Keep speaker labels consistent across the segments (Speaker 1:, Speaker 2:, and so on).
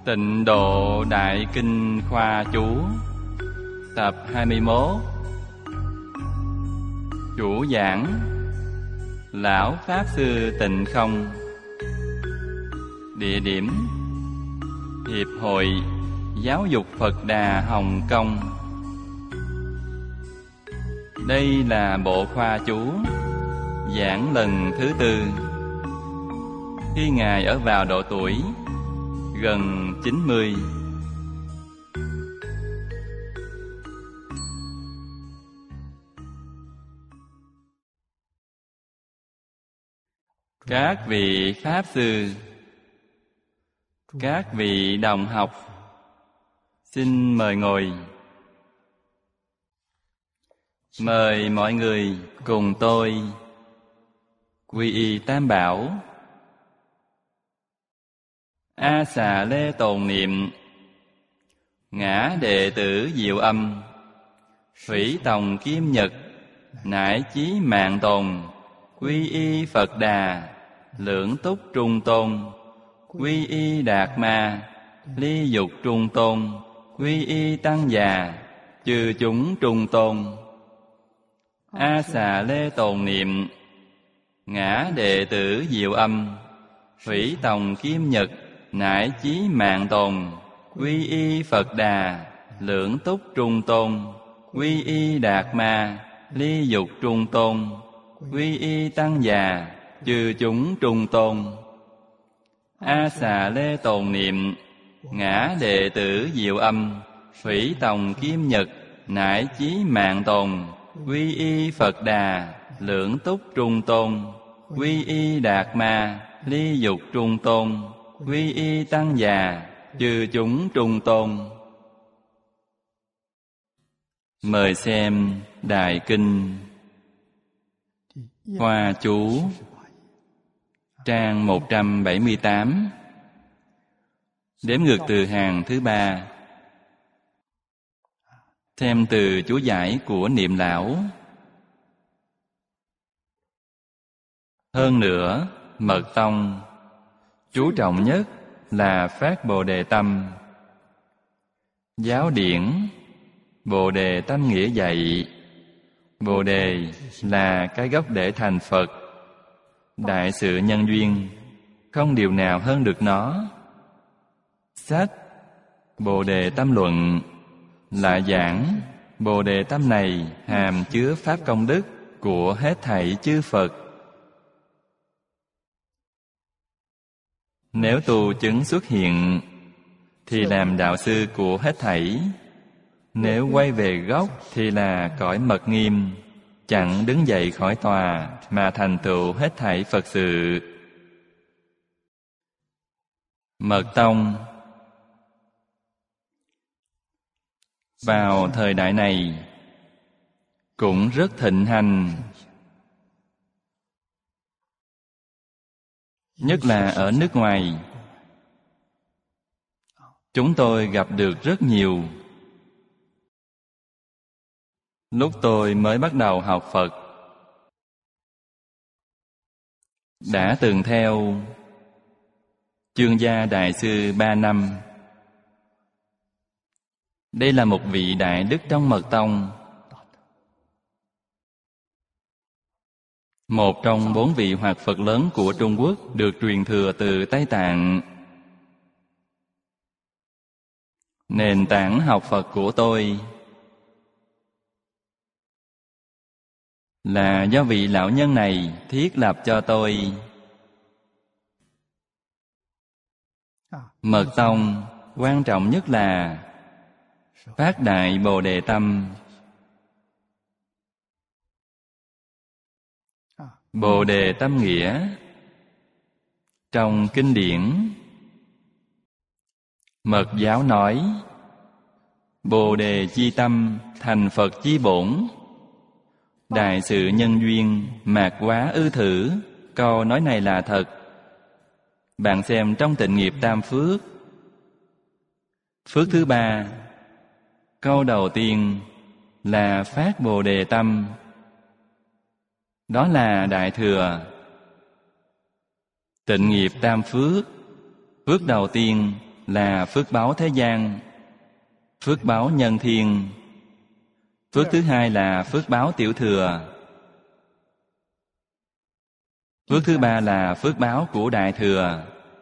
Speaker 1: Tịnh Độ Đại Kinh Khoa Chú Tập 21. Chủ giảng Lão Pháp Sư Tịnh Không. Địa điểm Hiệp hội Giáo dục Phật Đà Hồng Kông. Đây là bộ khoa chú giảng lần thứ 4. Khi Ngài ở vào độ tuổi gần 90. Các vị Pháp Sư, các vị đồng học, xin mời ngồi. Mời mọi người cùng tôi quy y Tam Bảo. A Xà Lê tồn niệm. Ngã đệ tử Diệu Âm, Thủy Tòng Kim Nhật, nải chí mạng tồn. Quy y Phật Đà, lưỡng túc trung tôn. Quy y Đạt Ma, ly dục trung tôn. Quy y Tăng Già, chư chúng trung tôn. A Xà Lê tồn niệm. Ngã đệ tử Diệu Âm, Thủy Tòng Kim Nhật, nải chí mạng tồn. Quy y Phật Đà, lưỡng túc trung tôn. Quy y Đạt Ma, ly dục trung tôn. Quy y Tăng Già, chư chúng trung tôn. A Xà Lê tồn niệm. Ngã đệ tử Diệu Âm, Thủy Tòng Kim Nhật, nải chí mạng tồn. Quy y Phật Đà, lưỡng túc trung tôn. Quy y Đạt Ma, ly dục trung tôn. Quy y Tăng Già, chư chúng trung tôn. Mời xem Đại Kinh Hoa Chú, trang 178, đếm ngược từ hàng thứ 3. Xem từ chú giải của Niệm Lão. Hơn nữa, Mật Tông chú trọng nhất là phát Bồ Đề tâm. Giáo điển Bồ Đề tâm nghĩa dạy. Bồ Đề là cái gốc để thành Phật. Đại sự nhân duyên, không điều nào hơn được nó. Sách Bồ Đề tâm luận là giảng Bồ Đề tâm này hàm chứa pháp công đức của hết thảy chư Phật. Nếu tu chứng xuất hiện thì làm đạo sư của hết thảy. Nếu quay về gốc thì là cõi mật nghiêm, chẳng đứng dậy khỏi tòa mà thành tựu hết thảy Phật sự. Mật Tông vào thời đại này cũng rất thịnh hành, nhất là ở nước ngoài. Chúng tôi gặp được rất nhiều. Lúc tôi mới bắt đầu học Phật, đã từng theo Chương Gia Đại Sư 3 năm. Đây là một vị đại đức trong Mật Tông, một trong 4 vị hoạt Phật lớn của Trung Quốc, được truyền thừa từ Tây Tạng. Nền tảng học Phật của tôi là do vị lão nhân này thiết lập cho tôi. Mật Tông quan trọng nhất là phát đại Bồ Đề tâm. Bồ Đề tâm nghĩa trong kinh điển Mật giáo nói: Bồ Đề chi tâm thành Phật chi bổn. Đại sự nhân duyên mạt quá ư thử. Câu nói này là thật. Bạn xem trong Tịnh nghiệp Tam Phước, phước thứ 3, câu đầu tiên là phát Bồ Đề tâm. Đó là Đại Thừa. Tịnh nghiệp Tam Phước, phước đầu tiên là phước báo thế gian, phước báo nhân thiên. Phước thứ hai là phước báo tiểu thừa. Phước thứ ba là phước báo của Đại Thừa.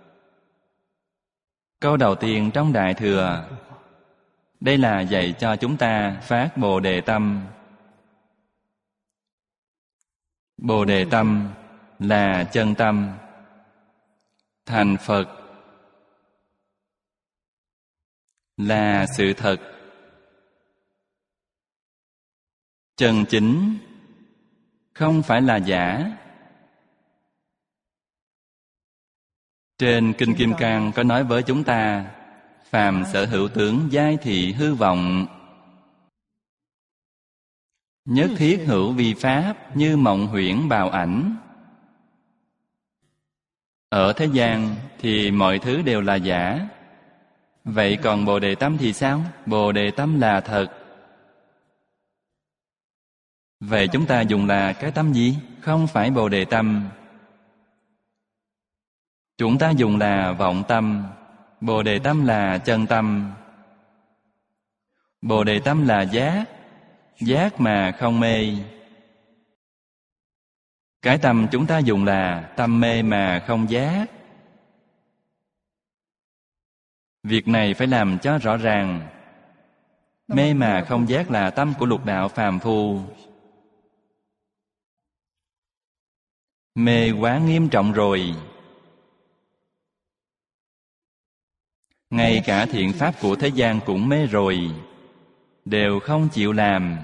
Speaker 1: Câu đầu tiên trong Đại Thừa, đây là dạy cho chúng ta phát Bồ Đề tâm. Bồ Đề tâm là chân tâm. Thành Phật là sự thật, chân chính, không phải là giả. Trên Kinh Kim Cang có nói với chúng ta: phàm sở hữu tướng giai thị hư vọng, nhất thiết hữu vi pháp, như mộng huyễn bào ảnh. Ở thế gian thì mọi thứ đều là giả. Vậy còn Bồ Đề tâm thì sao? Bồ Đề tâm là thật. Vậy chúng ta dùng là cái tâm gì? Không phải Bồ Đề tâm. Chúng ta dùng là vọng tâm. Bồ Đề tâm là chân tâm. Bồ Đề tâm là giác, giác mà không mê. Cái tâm chúng ta dùng là tâm mê mà không giác. Việc này phải làm cho rõ ràng. Mê mà không giác là tâm của lục đạo phàm phu. Mê quá nghiêm trọng rồi. Ngay cả thiện pháp của thế gian cũng mê rồi, đều không chịu làm.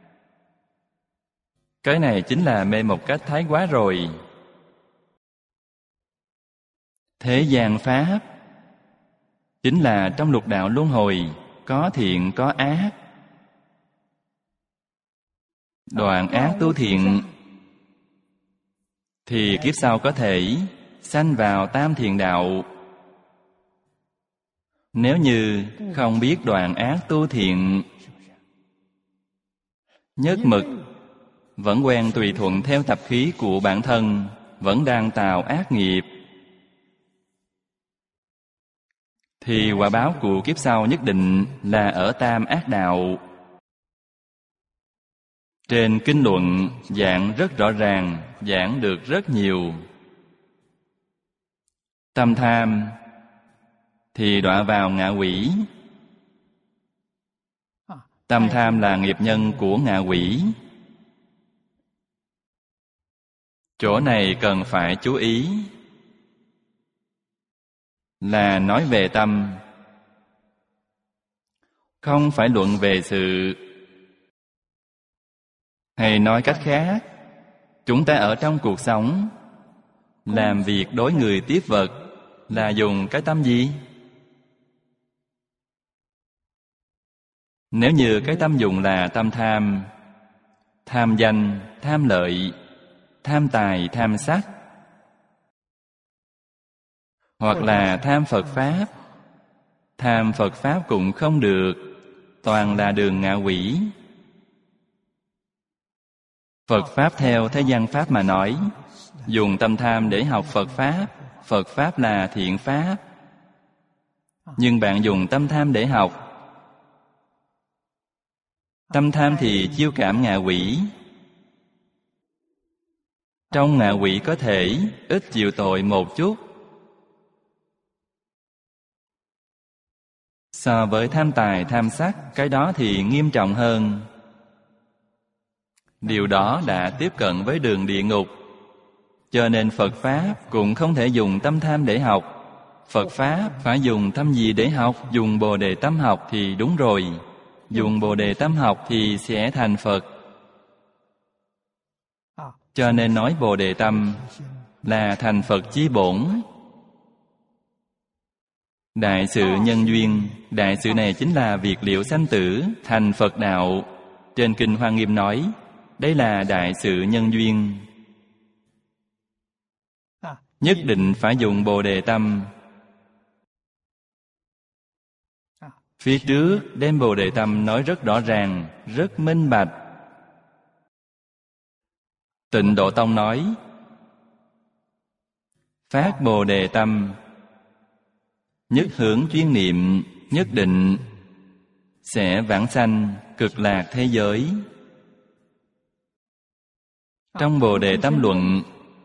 Speaker 1: Cái này chính là mê một cách thái quá rồi. Thế gian pháp chính là trong lục đạo luân hồi, có thiện có ác. Đoạn ác tu thiện thì kiếp sau có thể sanh vào tam thiện đạo. Nếu như không biết đoạn ác tu thiện, nhất mực vẫn quen tùy thuận theo tập khí của bản thân, vẫn đang tạo ác nghiệp, thì quả báo của kiếp sau nhất định là ở tam ác đạo. Trên kinh luận giảng rất rõ ràng, giảng được rất nhiều. Tâm tham thì đọa vào ngạ quỷ. Tâm tham là nghiệp nhân của ngạ quỷ. Chỗ này cần phải chú ý, là nói về tâm, không phải luận về sự. Hay nói cách khác, chúng ta ở trong cuộc sống, làm việc đối người tiếp vật là dùng cái tâm gì? Nếu như cái tâm dùng là tâm tham, tham danh, tham lợi, tham tài, tham sắc, hoặc là tham Phật Pháp, tham Phật Pháp cũng không được, toàn là đường ngạ quỷ. Phật Pháp theo thế gian Pháp mà nói, dùng tâm tham để học Phật Pháp, Phật Pháp là thiện Pháp. Nhưng bạn dùng tâm tham để học, tâm tham thì chiêu cảm ngạ quỷ. Trong ngạ quỷ có thể ít chịu tội một chút, so với tham tài, tham sắc, cái đó thì nghiêm trọng hơn. Điều đó đã tiếp cận với đường địa ngục. Cho nên Phật Pháp cũng không thể dùng tâm tham để học. Phật Pháp phải dùng tâm gì để học? Dùng Bồ Đề tâm học thì đúng rồi. Dùng Bồ Đề tâm học thì sẽ thành Phật. Cho nên nói Bồ Đề tâm là thành Phật chí bổn. Đại sự nhân duyên, đại sự này chính là việc liệu sanh tử, thành Phật đạo. Trên Kinh Hoa Nghiêm nói, đây là đại sự nhân duyên. Nhất định phải dùng Bồ Đề tâm. Phía trước đem Bồ Đề tâm nói rất rõ ràng, rất minh bạch. Tịnh Độ Tông nói, phát Bồ Đề tâm, nhất hướng chuyên niệm, nhất định sẽ vãng sanh cực lạc thế giới. Trong Bồ Đề Tâm Luận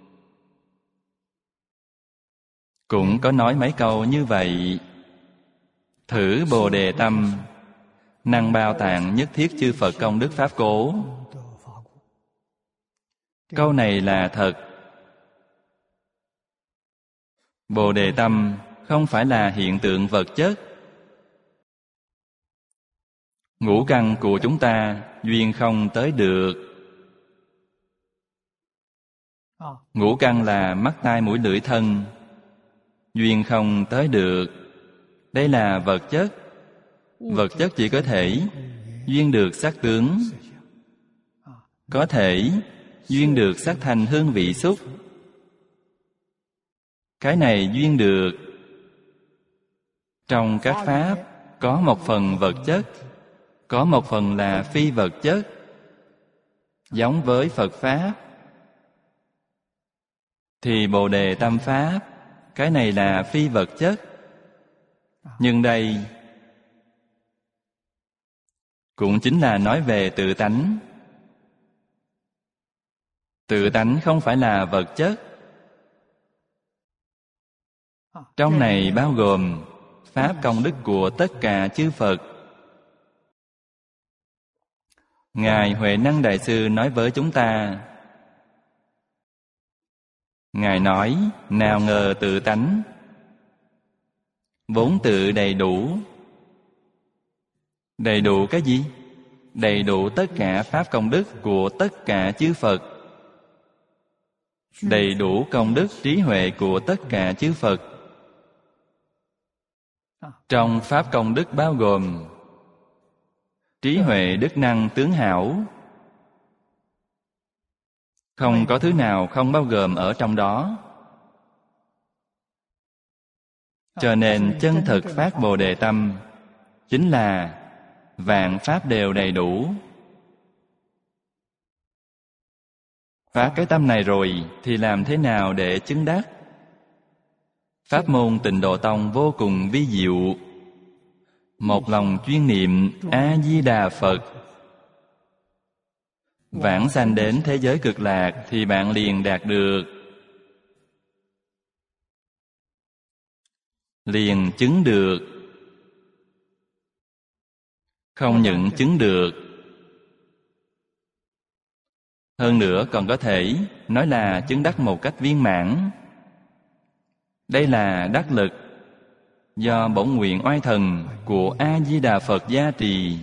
Speaker 1: cũng có nói mấy câu như vậy. Thử Bồ Đề Tâm, năng bao tạng nhất thiết chư Phật công đức Pháp cố. Câu này là thật. Bồ Đề Tâm không phải là hiện tượng vật chất. Ngũ căn của chúng ta duyên không tới được. Ngũ căn là mắt tai mũi lưỡi thân, duyên không tới được. Đây là vật chất. Vật chất chỉ có thể duyên được sắc tướng, có thể duyên được sắc thanh hương vị xúc. Cái này duyên được. Trong các pháp có một phần vật chất, có một phần là phi vật chất. Giống với Phật Pháp thì Bồ Đề Tâm Pháp, cái này là phi vật chất. Nhưng đây cũng chính là nói về tự tánh. Tự tánh không phải là vật chất. Trong này bao gồm pháp công đức của tất cả chư Phật. Ngài Huệ Năng Đại Sư nói với chúng ta, Ngài nói, nào ngờ tự tánh vốn tự đầy đủ. Đầy đủ cái gì? Đầy đủ tất cả pháp công đức của tất cả chư Phật. Đầy đủ công đức trí huệ của tất cả chư Phật. Trong pháp công đức bao gồm trí huệ đức năng tướng hảo. Không có thứ nào không bao gồm ở trong đó. Cho nên chân thực phát Bồ Đề Tâm chính là vạn pháp đều đầy đủ. Phát cái tâm này rồi thì làm thế nào để chứng đắc? Pháp môn Tịnh Độ Tông vô cùng vi diệu. Một lòng chuyên niệm A-di-đà Phật, vãng sanh đến thế giới cực lạc thì bạn liền đạt được, liền chứng được. Không những chứng được, hơn nữa còn có thể nói là chứng đắc một cách viên mãn. Đây là đắc lực do bổn nguyện oai thần của A-di-đà Phật gia trì.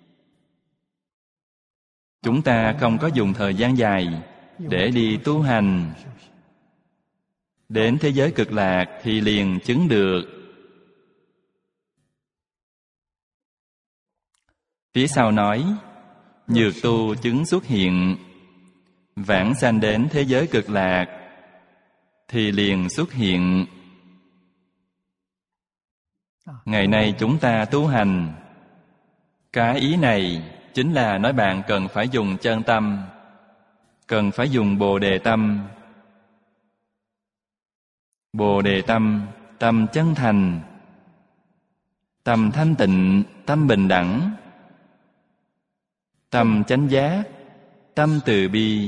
Speaker 1: Chúng ta không có dùng thời gian dài để đi tu hành. Đến thế giới cực lạc thì liền chứng được. Phía sau nói, nhược tu chứng xuất hiện, vãng sanh đến thế giới cực lạc thì liền xuất hiện. Ngày nay chúng ta tu hành, cái ý này chính là nói bạn cần phải dùng chân tâm, cần phải dùng Bồ Đề Tâm. Bồ Đề Tâm, tâm chân thành, tâm thanh tịnh, tâm bình đẳng, tâm chánh giác, tâm từ bi.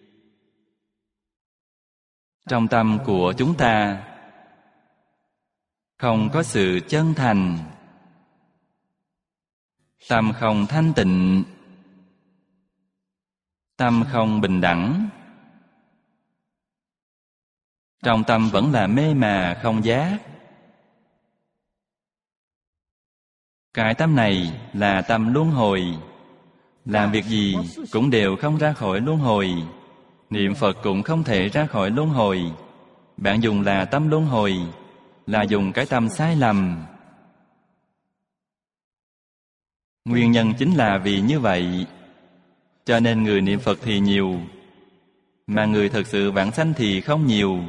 Speaker 1: Trong tâm của chúng ta không có sự chân thành, tâm không thanh tịnh, tâm không bình đẳng. Trong tâm vẫn là mê mà không giác. Cái tâm này là tâm luân hồi. Làm việc gì cũng đều không ra khỏi luân hồi. Niệm Phật cũng không thể ra khỏi luân hồi. Bạn dùng là tâm luân hồi, là dùng cái tâm sai lầm. Nguyên nhân chính là vì như vậy. Cho nên người niệm Phật thì nhiều, mà người thực sự vãng sanh thì không nhiều.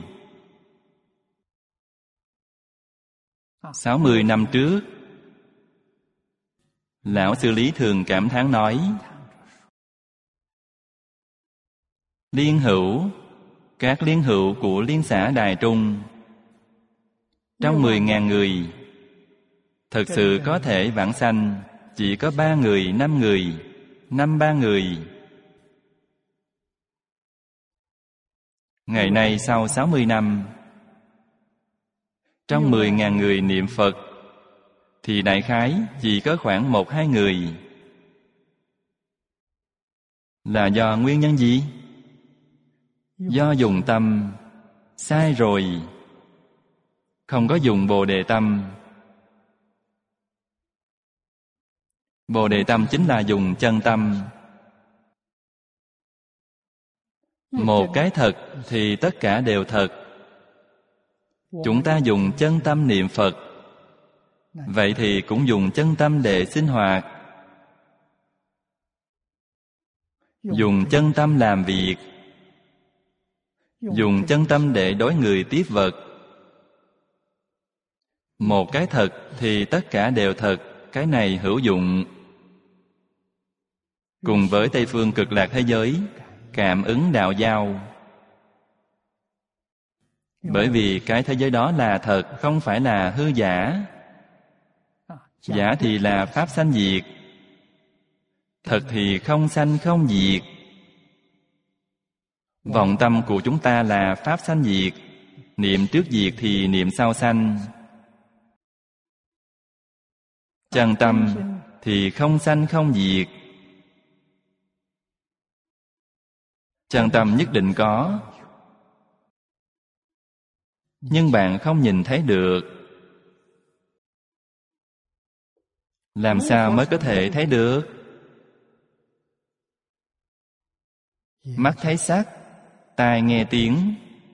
Speaker 1: 60 năm trước, Lão Sư Lý thường cảm thán nói, liên hữu, các liên hữu của liên xã Đài Trung, trong 10.000 người Thực sự có thể vãng sanh chỉ có 3 người, 5 người, 5-3 người. Ngày nay sau 60 năm, trong 10.000 người niệm Phật thì đại khái chỉ có khoảng 1-2 người. Là do nguyên nhân gì? Do dùng tâm sai rồi, không có dùng Bồ Đề tâm. Bồ Đề tâm chính là dùng chân tâm. Một cái thật thì tất cả đều thật. Chúng ta dùng chân tâm niệm Phật, vậy thì cũng dùng chân tâm để sinh hoạt, dùng chân tâm làm việc, dùng chân tâm để đối người tiếp vật. Một cái thật thì tất cả đều thật. Cái này hữu dụng. Cùng với Tây phương cực lạc thế giới, cảm ứng đạo giao. Bởi vì cái thế giới đó là thật, không phải là hư giả. Giả thì là pháp sanh diệt, thật thì không sanh không diệt. Vọng tâm của chúng ta là pháp sanh diệt, niệm trước diệt thì niệm sau sanh. Chân tâm thì không sanh không diệt. Chân tâm nhất định có, nhưng bạn không nhìn thấy được. Làm sao mới có thể thấy được? Mắt thấy sắc, tai nghe tiếng,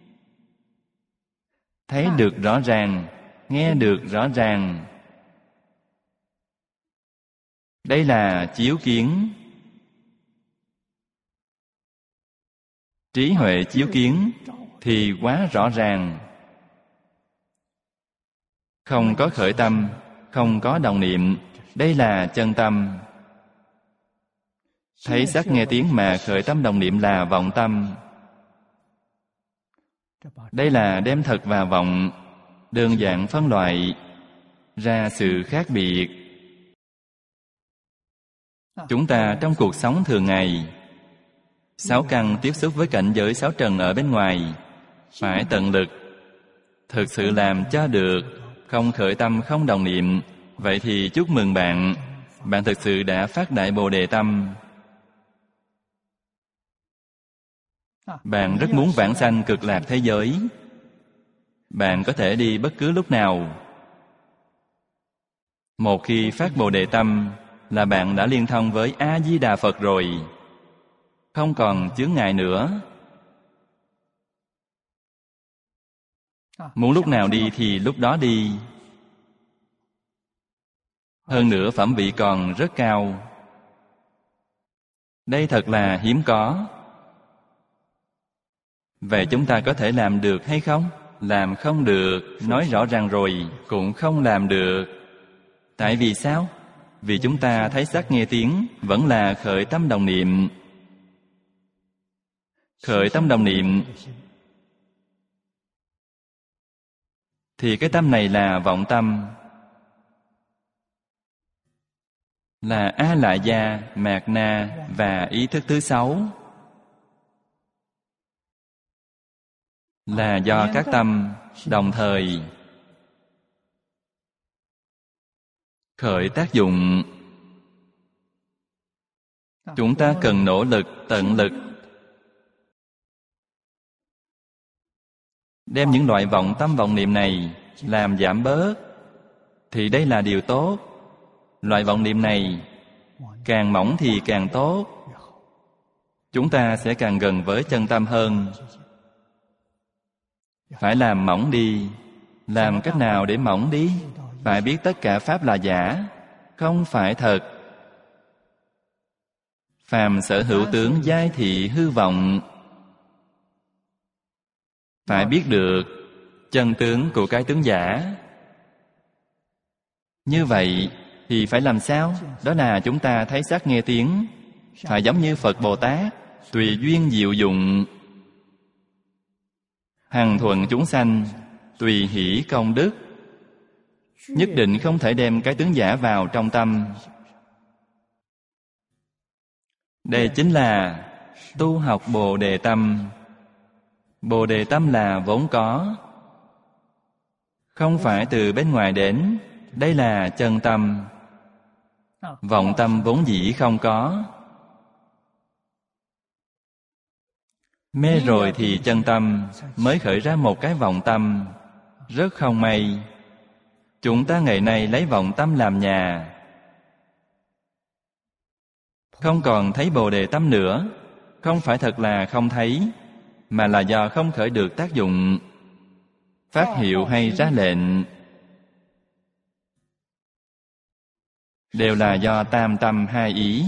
Speaker 1: thấy được rõ ràng, nghe được rõ ràng. Đây là chiếu kiến. Trí huệ chiếu kiến thì quá rõ ràng. Không có khởi tâm, không có đồng niệm. Đây là chân tâm. Thấy sắc nghe tiếng mà khởi tâm đồng niệm là vọng tâm. Đây là đem thật và vọng đơn giản phân loại ra sự khác biệt. Chúng ta trong cuộc sống thường ngày, 6 căn tiếp xúc với cảnh giới 6 trần ở bên ngoài, phải tận lực thực sự làm cho được, không khởi tâm, không đồng niệm. Vậy thì chúc mừng bạn, bạn thực sự đã phát đại Bồ Đề tâm. Bạn rất muốn vãng sanh cực lạc thế giới. Bạn có thể đi bất cứ lúc nào. Một khi phát Bồ Đề tâm là bạn đã liên thông với A-di-đà Phật rồi, không còn chướng ngại nữa. Muốn lúc nào đi thì lúc đó đi. Hơn nữa phẩm vị còn rất cao. Đây thật là hiếm có. Vậy chúng ta có thể làm được hay không? Làm không được, nói rõ ràng rồi, cũng không làm được. Tại vì sao? Vì chúng ta thấy sắc nghe tiếng vẫn là khởi tâm đồng niệm. Khởi tâm đồng niệm thì cái tâm này là vọng tâm, là A-la-gia, mạt na và ý thức thứ 6. Là do các tâm đồng thời khởi tác dụng. Chúng ta cần nỗ lực, tận lực đem những loại vọng tâm vọng niệm này làm giảm bớt, thì đây là điều tốt. Loại vọng niệm này càng mỏng thì càng tốt. Chúng ta sẽ càng gần với chân tâm hơn. Phải làm mỏng đi. Làm cách nào để mỏng đi? Phải biết tất cả pháp là giả, không phải thật. Phàm sở hữu tướng giai thị hư vọng. Phải biết được chân tướng của cái tướng giả. Như vậy thì phải làm sao? Đó là chúng ta thấy sắc nghe tiếng, phải giống như Phật Bồ Tát, tùy duyên diệu dụng, hằng thuận chúng sanh, tùy hỷ công đức. nhất định không thể đem cái tướng giả vào trong tâm. Đây chính là tu học Bồ Đề Tâm. Bồ Đề Tâm là vốn có, không phải từ bên ngoài đến. Đây là chân tâm. Vọng tâm vốn dĩ không có. Mê rồi thì chân tâm mới khởi ra một cái vọng tâm. Rất không may, chúng ta ngày nay lấy vọng tâm làm nhà, không còn thấy Bồ Đề Tâm nữa. Không phải thật là không thấy, mà là do không khởi được tác dụng, phát hiệu hay ra lệnh, đều là do tam tâm hai ý.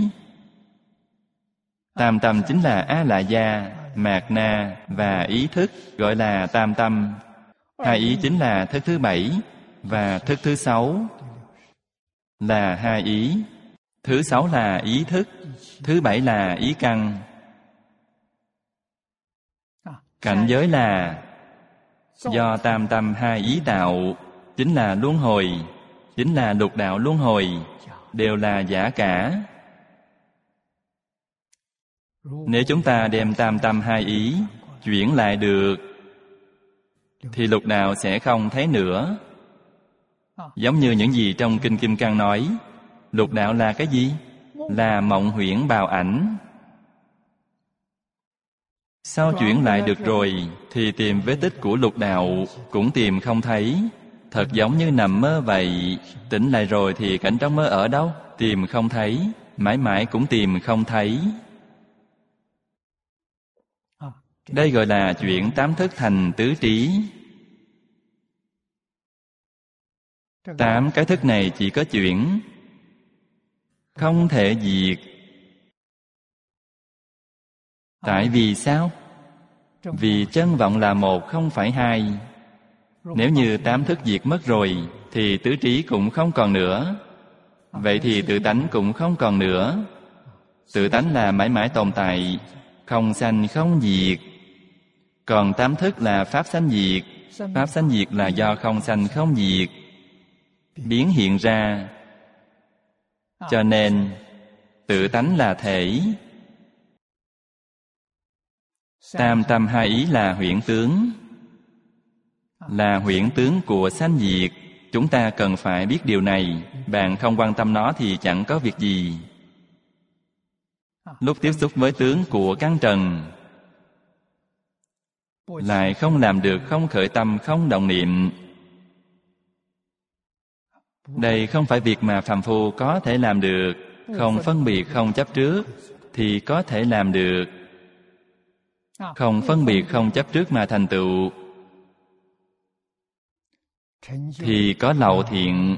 Speaker 1: Tam tâm chính là A-la-gia, mạt na và ý thức, gọi là tam tâm. Hai ý chính là thức thứ 7 và thức thứ 6, là hai ý. Thứ 6 là ý thức, thứ 7 là ý căn. Cảnh giới là do tam tâm hai ý tạo, chính là luân hồi, chính là lục đạo luân hồi, đều là giả cả. Nếu chúng ta đem tam tâm hai ý chuyển lại được, thì lục đạo sẽ không thấy nữa. Giống như những gì trong Kinh Kim Cang nói, lục đạo là cái gì? Là mộng huyễn bào ảnh. Sau chuyển lại được rồi, thì tìm vết tích của lục đạo cũng tìm không thấy. Thật giống như nằm mơ vậy. Tỉnh lại rồi thì cảnh trong mơ ở đâu? Tìm không thấy, mãi mãi cũng tìm không thấy. Đây gọi là chuyển tám thức thành tứ trí. 8 cái thức này chỉ có chuyển, không thể diệt. Tại vì sao? Vì chân vọng là một, không phải hai. Nếu như 8 thức diệt mất rồi, thì tứ trí cũng không còn nữa. Vậy thì tự tánh cũng không còn nữa. Tự tánh là mãi mãi tồn tại, không sanh không diệt. Còn 8 thức là pháp sanh diệt. Pháp sanh diệt là do không sanh không diệt biến hiện ra. Cho nên tự tánh là thể. Tam tâm hai ý là huyễn tướng, là huyễn tướng của sanh diệt. Chúng ta cần phải biết điều này. Bạn không quan tâm nó thì chẳng có việc gì. Lúc tiếp xúc với tướng của căn trần, lại không làm được không khởi tâm, không động niệm. Đây không phải việc mà phàm phu có thể làm được. Không phân biệt, không chấp trước thì có thể làm được. Không phân biệt, không chấp trước mà thành tựu thì có lậu thiện.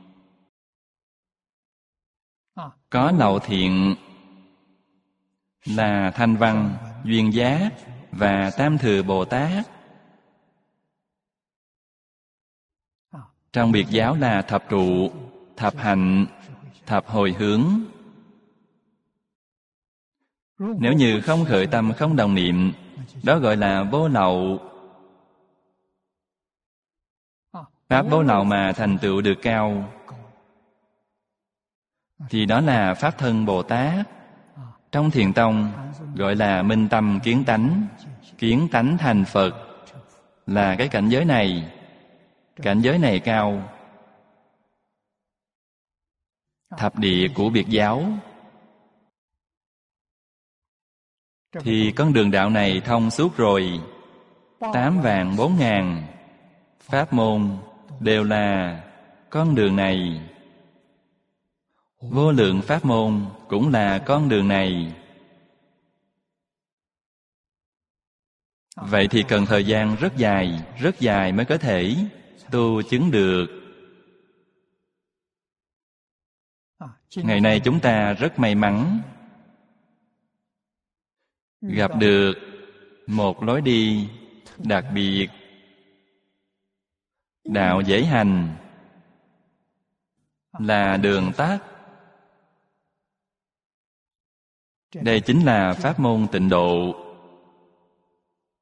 Speaker 1: Có lậu thiện là Thanh Văn, Duyên Giác và Tam Thừa Bồ Tát. Trong biệt giáo là thập trụ, thập hạnh, thập hồi hướng. Nếu như không khởi tâm, không đồng niệm, đó gọi là vô lậu. Pháp vô lậu mà thành tựu được cao thì đó là Pháp Thân Bồ Tát. Trong Thiền Tông gọi là minh tâm kiến tánh. Kiến tánh thành Phật là cái cảnh giới này. Cảnh giới này cao. Thập địa của biệt giáo thì con đường đạo này thông suốt rồi. 8.400.000 pháp môn đều là con đường này. Vô lượng pháp môn cũng là con đường này. Vậy thì cần thời gian rất dài mới có thể tu chứng được. Ngày nay chúng ta rất may mắn gặp được một lối đi đặc biệt, đạo dễ hành, là đường tắt. Đây chính là pháp môn tịnh độ.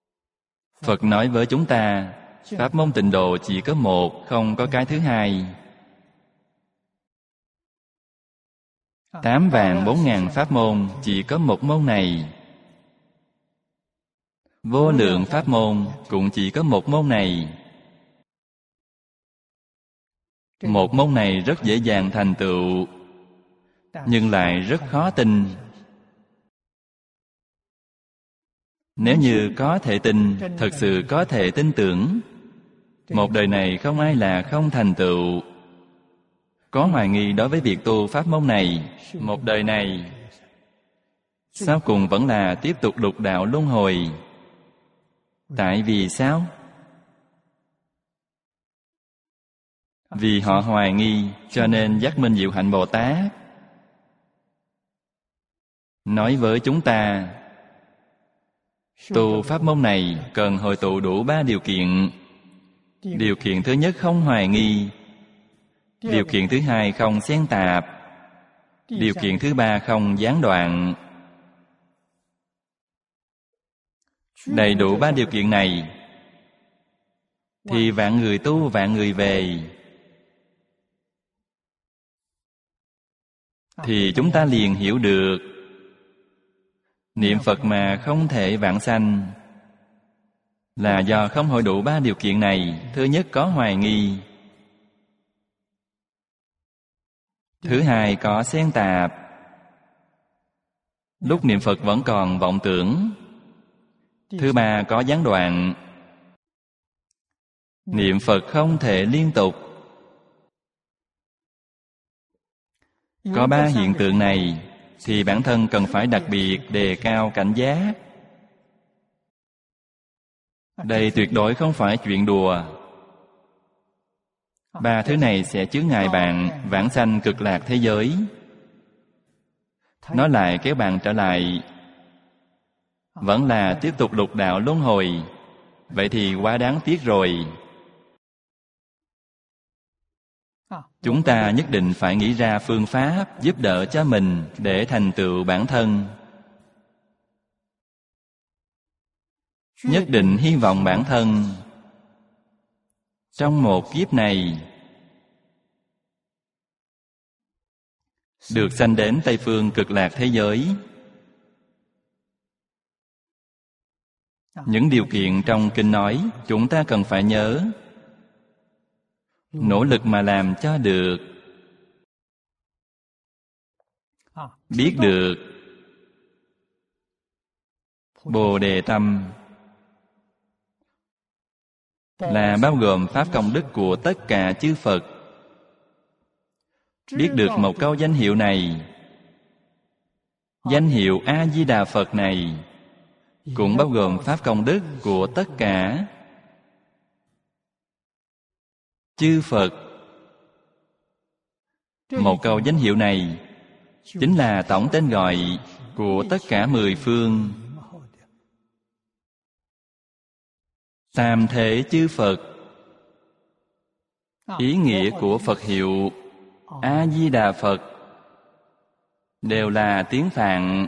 Speaker 1: Phật nói với chúng ta, pháp môn tịnh độ chỉ có một, không có cái thứ hai. 8.400.000 pháp môn, chỉ có một môn này. Vô lượng pháp môn, cũng chỉ có một môn này. Một môn này rất dễ dàng thành tựu, nhưng lại rất khó tin. Nếu như có thể tin, thật sự có thể tin tưởng, một đời này không ai là không thành tựu. Có hoài nghi đối với việc tu pháp môn này, một đời này sau cùng vẫn là tiếp tục lục đạo luân hồi. Tại vì sao? Vì họ hoài nghi, cho nên Giác Minh Diệu Hạnh Bồ Tát nói với chúng ta, tu pháp môn này cần hội tụ đủ 3 điều kiện. Điều kiện thứ nhất không hoài nghi. Điều kiện thứ hai không xen tạp. Điều kiện thứ ba không gián đoạn. Đầy đủ 3 điều kiện này thì vạn người tu vạn người về. Thì chúng ta liền hiểu được niệm Phật mà không thể vãng sanh là do không hội đủ 3 điều kiện này. Thứ nhất có hoài nghi. Thứ hai có xen tạp. Lúc niệm Phật vẫn còn vọng tưởng. Thứ ba có gián đoạn. Niệm Phật không thể liên tục. Có 3 hiện tượng này thì bản thân cần phải đặc biệt đề cao cảnh giác. Đây tuyệt đối không phải chuyện đùa. 3 thứ này sẽ chướng ngại bạn vãng sanh cực lạc thế giới. Nó lại kéo bạn trở lại, vẫn là tiếp tục lục đạo luân hồi. Vậy thì quá đáng tiếc rồi. Chúng ta nhất định phải nghĩ ra phương pháp giúp đỡ cho mình để thành tựu bản thân. Nhất định hy vọng bản thân trong một kiếp này được sanh đến Tây Phương Cực Lạc thế giới. Những điều kiện trong kinh nói chúng ta cần phải nhớ, nỗ lực mà làm cho được. Biết được Bồ Đề Tâm là bao gồm pháp công đức của tất cả chư Phật. Biết được một câu danh hiệu này, danh hiệu A-di-đà Phật này, cũng bao gồm pháp công đức của tất cả chư Phật. Một câu danh hiệu này chính là tổng tên gọi của tất cả 10 phương tam thể chư Phật. Ý nghĩa của Phật hiệu A-di-đà Phật đều là tiếng Phạn.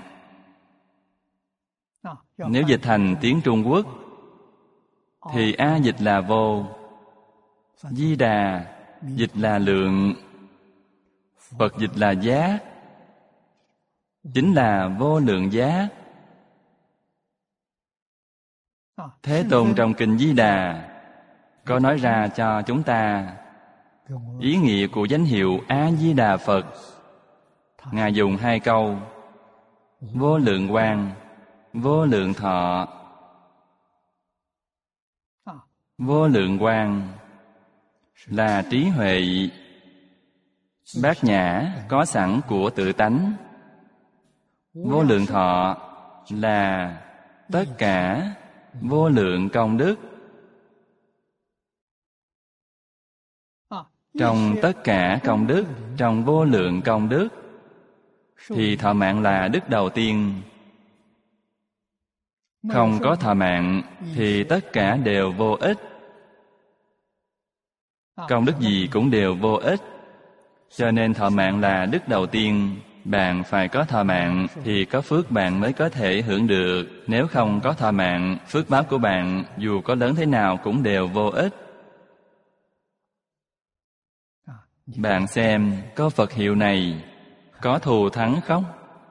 Speaker 1: Nếu dịch thành tiếng Trung Quốc thì A dịch là vô, Di Đà dịch là lượng, Phật dịch là giác, chính là vô lượng giác. Thế Tôn trong kinh Di Đà có nói ra cho chúng ta ý nghĩa của danh hiệu A-di-đà Phật. Ngài dùng 2 câu: vô lượng quang, vô lượng thọ. Vô lượng quang là trí huệ bát nhã có sẵn của tự tánh. Vô lượng thọ là tất cả vô lượng công đức. Trong tất cả công đức, trong vô lượng công đức, thì thọ mạng là đức đầu tiên. Không có thọ mạng thì tất cả đều vô ích. Công đức gì cũng đều vô ích. Cho nên thọ mạng là đức đầu tiên. Bạn phải có thọ mạng thì có phước bạn mới có thể hưởng được. Nếu không có thọ mạng, phước báo của bạn dù có lớn thế nào cũng đều vô ích. Bạn xem, có Phật hiệu này có thù thắng không?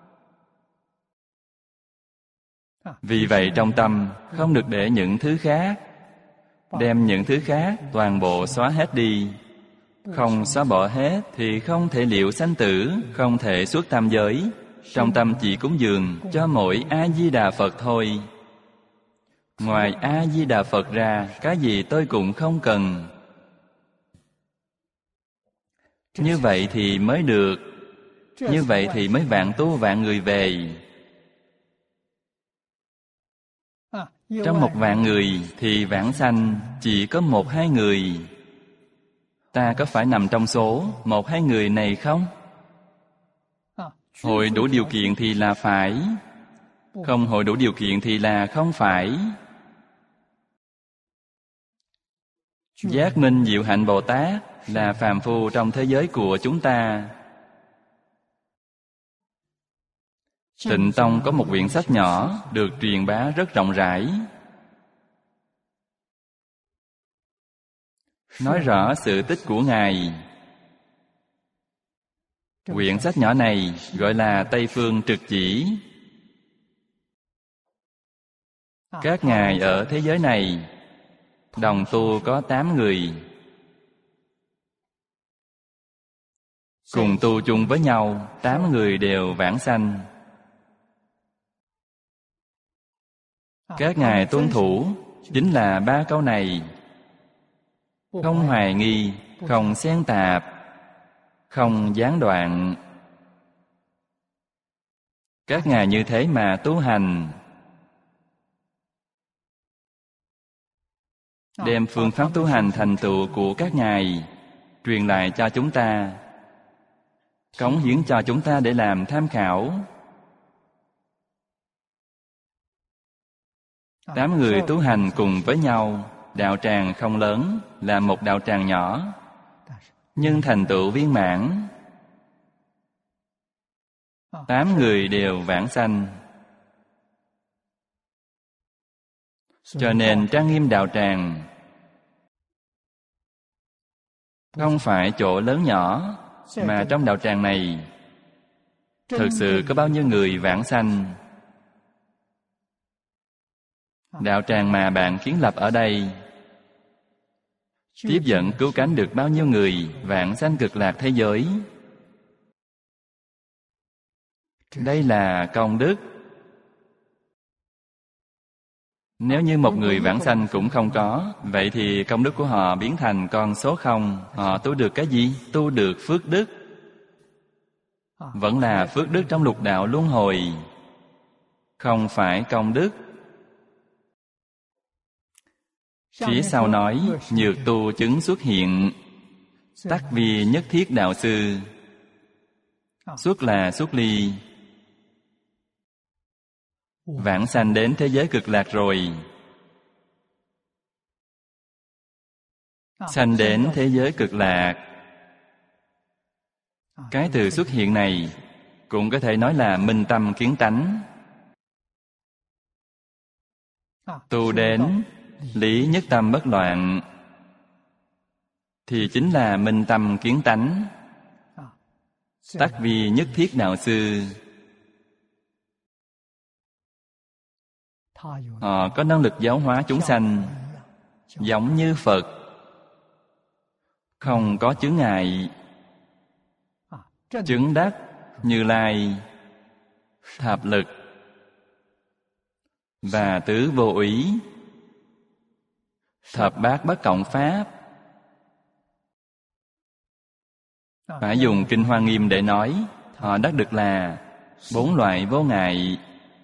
Speaker 1: Vì vậy trong tâm không được để những thứ khác, đem những thứ khác toàn bộ xóa hết đi. Không xóa bỏ hết thì không thể liệu sanh tử, không thể xuất tam giới. Trong tâm chỉ cúng dường cho mỗi A-di-đà Phật thôi. Ngoài A-di-đà Phật ra, cái gì tôi cũng không cần. Như vậy thì mới được. Như vậy thì mới vạn tu vạn người về. Trong 1.000.000 người thì vãng sanh chỉ có 1-2 người. Ta có phải nằm trong số 1-2 người này không? Hội đủ điều kiện thì là phải, không hội đủ điều kiện thì là không phải. Giác Minh Diệu Hạnh Bồ Tát là phàm phu trong thế giới của chúng ta. Tịnh Tông có một quyển sách nhỏ được truyền bá rất rộng rãi, nói rõ sự tích của Ngài. Quyển sách nhỏ này gọi là Tây Phương Trực Chỉ. Các ngài ở thế giới này đồng tu có 8 người, cùng tu chung với nhau, 8 người đều vãng sanh. Các ngài tuân thủ chính là 3 câu này: không hoài nghi, không xen tạp, không gián đoạn. Các ngài như thế mà tu hành, đem phương pháp tu hành thành tựu của các ngài truyền lại cho chúng ta, cống hiến cho chúng ta để làm tham khảo. 8 người tu hành cùng với nhau, đạo tràng không lớn, là một đạo tràng nhỏ, nhưng thành tựu viên mãn. 8 người đều vãng sanh. Cho nên trang nghiêm đạo tràng không phải chỗ lớn nhỏ, mà trong đạo tràng này thực sự có bao nhiêu người vãng sanh. Đạo tràng mà bạn kiến lập ở đây tiếp dẫn cứu cánh được bao nhiêu người vãng sanh cực lạc thế giới. Đây là công đức. Nếu như một người vãng sanh cũng không có, vậy thì công đức của họ biến thành con số 0. Họ tu được cái gì? Tu được phước đức. Vẫn là phước đức trong lục đạo luân hồi, không phải công đức. Phía sau nói, nhược tu chứng xuất hiện, tắc vi nhất thiết đạo sư. Xuất là xuất ly, vãng sanh đến thế giới cực lạc rồi. Sanh đến thế giới cực lạc. Cái từ xuất hiện này cũng có thể nói là minh tâm kiến tánh. Tu đến lý nhất tâm bất loạn thì chính là minh tâm kiến tánh. Tắc vi nhất thiết đạo sư. Họ có năng lực giáo hóa chúng sanh giống như Phật, không có chướng ngại. Chứng đắc Như Lai, Thập Lực và Tứ Vô Úy, Thập Bát Bất Cộng Pháp. Phải dùng Kinh Hoa Nghiêm để nói, họ đắc được là 4 loại vô ngại: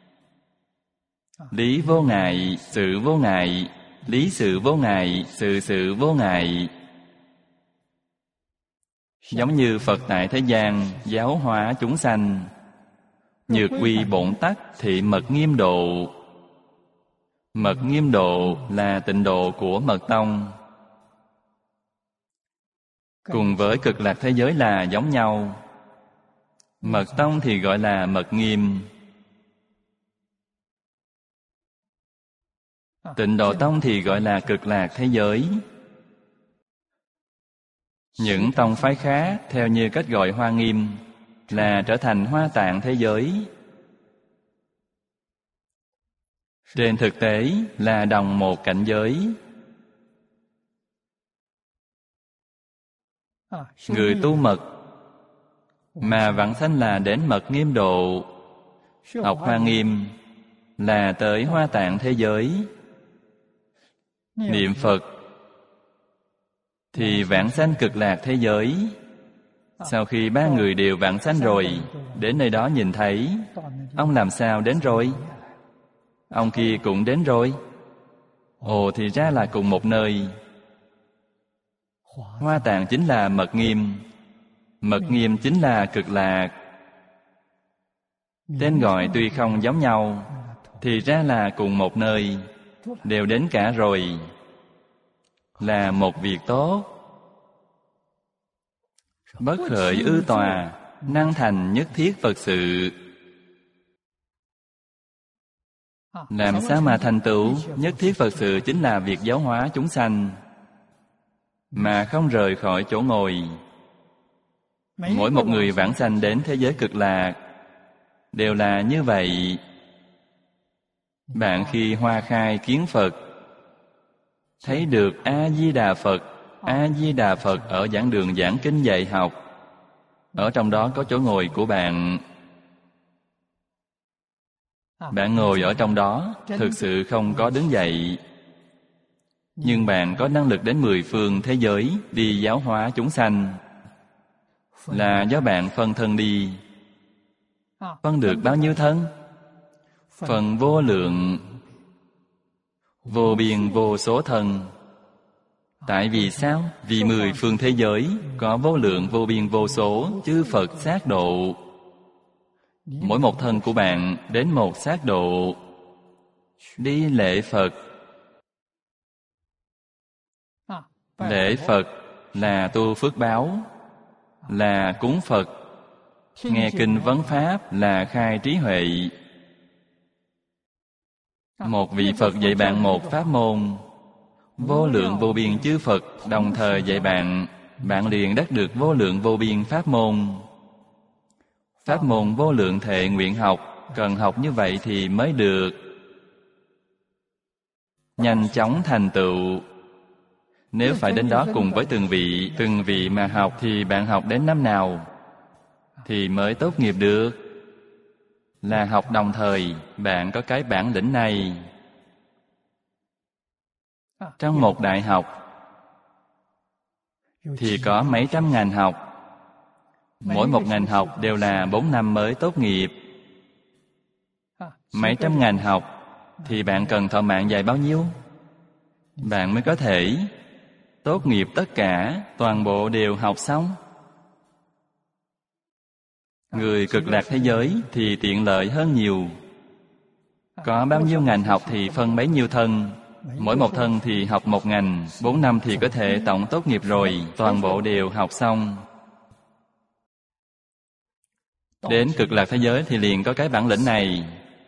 Speaker 1: lý vô ngại, sự vô ngại, lý sự vô ngại, sự sự vô ngại. Giống như Phật tại thế gian giáo hóa chúng sanh, nhược quy bổn tắc, thị mật nghiêm độ. Mật nghiêm độ là tịnh độ của Mật Tông, cùng với cực lạc thế giới là giống nhau. Mật Tông thì gọi là mật nghiêm, Tịnh Độ Tông thì gọi là cực lạc thế giới. Những tông phái khác theo như cách gọi Hoa Nghiêm là trở thành Hoa Tạng thế giới. Trên thực tế là đồng một cảnh giới. Người tu mật mà vãng sanh là đến mật nghiêm độ, học Hoa Nghiêm là tới Hoa Tạng thế giới. Niệm Phật thì vãng sanh Cực Lạc thế giới. Sau khi ba người đều vãng sanh rồi, đến nơi đó nhìn thấy, ông làm sao đến rồi? Ông kia cũng đến rồi. Ồ, thì ra là cùng một nơi. Hoa Tạng chính là mật nghiêm, mật nghiêm chính là Cực Lạc. Tên gọi tuy không giống nhau, thì ra là cùng một nơi, đều đến cả rồi. Là một việc tốt. Bất khởi ư tòa, năng thành nhất thiết Phật sự. Làm sao mà thành tựu nhất thiết Phật sự? Chính là việc giáo hóa chúng sanh mà không rời khỏi chỗ ngồi. Mỗi một người vãng sanh đến thế giới Cực Lạc đều là như vậy. Bạn khi hoa khai kiến Phật, thấy được A-di-đà Phật. A-di-đà Phật ở giảng đường giảng kinh dạy học, ở trong đó có chỗ ngồi của bạn. Bạn ngồi ở trong đó, thực sự không có đứng dậy, nhưng bạn có năng lực đến 10 phương thế giới đi giáo hóa chúng sanh. Là do bạn phân thân đi. Phân được bao nhiêu thân? Phần vô lượng, vô biên vô số thân. Tại vì sao? Vì 10 phương thế giới có vô lượng vô biên vô số chư Phật sát độ. Mỗi một thân của bạn đến một sát độ, đi lễ Phật. Lễ Phật là tu phước báo, là cúng Phật. Nghe kinh vấn Pháp là khai trí huệ. Một vị Phật dạy bạn một pháp môn, vô lượng vô biên chư Phật đồng thời dạy bạn, bạn liền đắc được vô lượng vô biên pháp môn. Pháp môn vô lượng thệ nguyện học, cần học như vậy thì mới được nhanh chóng thành tựu. Nếu phải đến đó cùng với từng vị mà học thì bạn học đến năm nào thì mới tốt nghiệp được? Là học đồng thời, bạn có cái bản lĩnh này. Trong một đại học thì có mấy trăm ngành học. Mỗi một ngành học đều là 4 năm mới tốt nghiệp. Mấy trăm ngành học thì bạn cần thọ mạng dài bao nhiêu? Bạn mới có thể tốt nghiệp tất cả, toàn bộ đều học xong. Người Cực Lạc thế giới thì tiện lợi hơn nhiều. Có bao nhiêu ngành học thì phân bấy nhiêu thân. Mỗi một thân thì học một ngành, 4 năm thì có thể tổng tốt nghiệp rồi, toàn bộ đều học xong. Đến Cực Lạc thế giới thì liền có cái bản lĩnh này.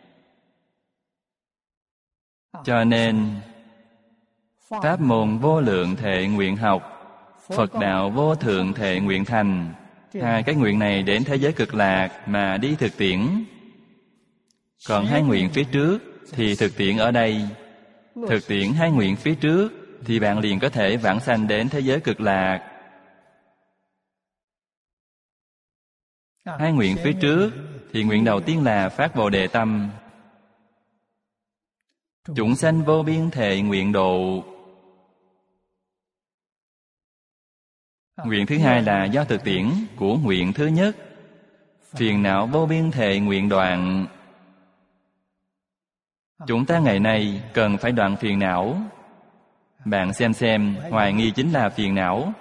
Speaker 1: Cho nên pháp môn vô lượng thệ nguyện học, Phật đạo vô thượng thệ nguyện thành. Hai cái nguyện này đến thế giới Cực Lạc mà đi thực tiễn. Còn hai nguyện phía trước thì thực tiễn ở đây. Thực tiễn hai nguyện phía trước thì bạn liền có thể vãng sanh đến thế giới Cực Lạc. Hai nguyện phía trước thì nguyện đầu tiên là phát Bồ Đề tâm, chúng sanh vô biên thệ nguyện độ. Nguyện thứ hai là do thực tiễn của nguyện thứ nhất, phiền não vô biên thệ nguyện đoạn. Chúng ta ngày nay cần phải đoạn phiền não. Bạn xem, hoài nghi chính là phiền não.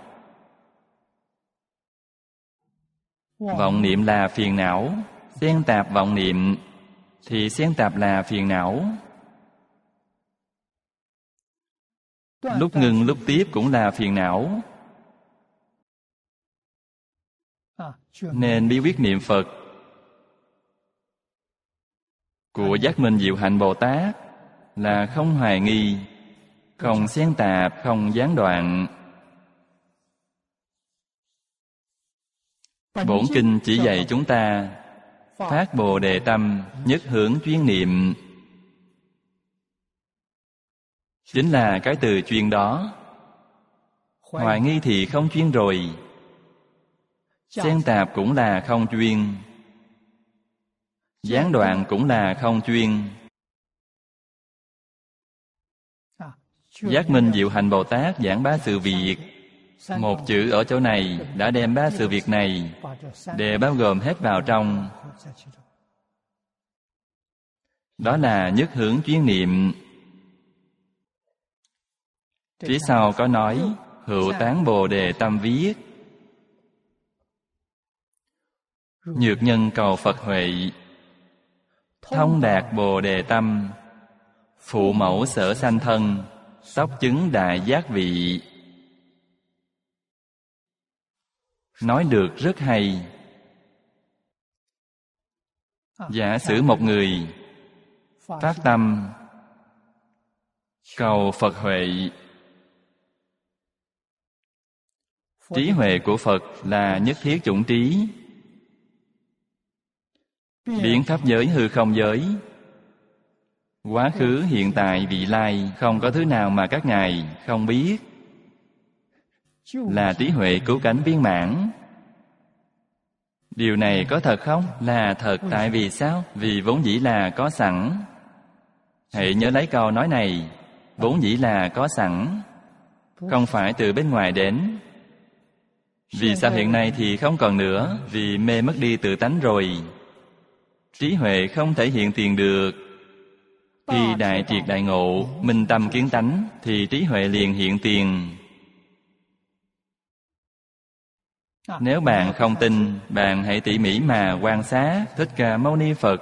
Speaker 1: Vọng niệm là phiền não. Xen tạp vọng niệm thì xen tạp là phiền não. Lúc ngừng lúc tiếp cũng là phiền não. Nên bí quyết niệm Phật của Giác Minh Diệu Hạnh Bồ Tát là không hoài nghi, không xen tạp, không gián đoạn. Bổn kinh chỉ dạy chúng ta phát Bồ Đề tâm, nhất hướng chuyên niệm. Chính là cái từ chuyên đó. Hoài nghi thì không chuyên rồi. Xen tạp cũng là không chuyên. Gián đoạn cũng là không chuyên. Giác Minh Diệu Hành Bồ Tát giảng 3 sự việc. Một chữ ở chỗ này đã đem 3 sự việc này đều bao gồm hết vào trong. Đó là nhất hướng chuyên niệm. Phía sau có nói hữu tán Bồ Đề tâm viết. Nhược nhân cầu Phật huệ, thông đạt Bồ Đề tâm, phụ mẫu sở sanh thân, tóc chứng đại giác vị. Nói được rất hay. Giả sử một người phát tâm cầu Phật huệ. Trí huệ của Phật là nhất thiết chủng trí, biến khắp giới hư không giới, quá khứ, hiện tại, vị lai, không có thứ nào mà các ngài không biết. Là trí huệ cứu cánh viên mãn. Điều này có thật không? Là thật. Tại vì sao? Vì vốn dĩ là có sẵn. Hãy nhớ lấy câu nói này. Vốn dĩ là có sẵn, không phải từ bên ngoài đến. Vì sao hiện nay thì không còn nữa? Vì mê mất đi tự tánh rồi. Trí huệ không thể hiện tiền được. Khi đại triệt đại ngộ, minh tâm kiến tánh, thì trí huệ liền hiện tiền. Nếu bạn không tin, bạn hãy tỉ mỉ mà quan sát Thích Ca Mâu Ni Phật.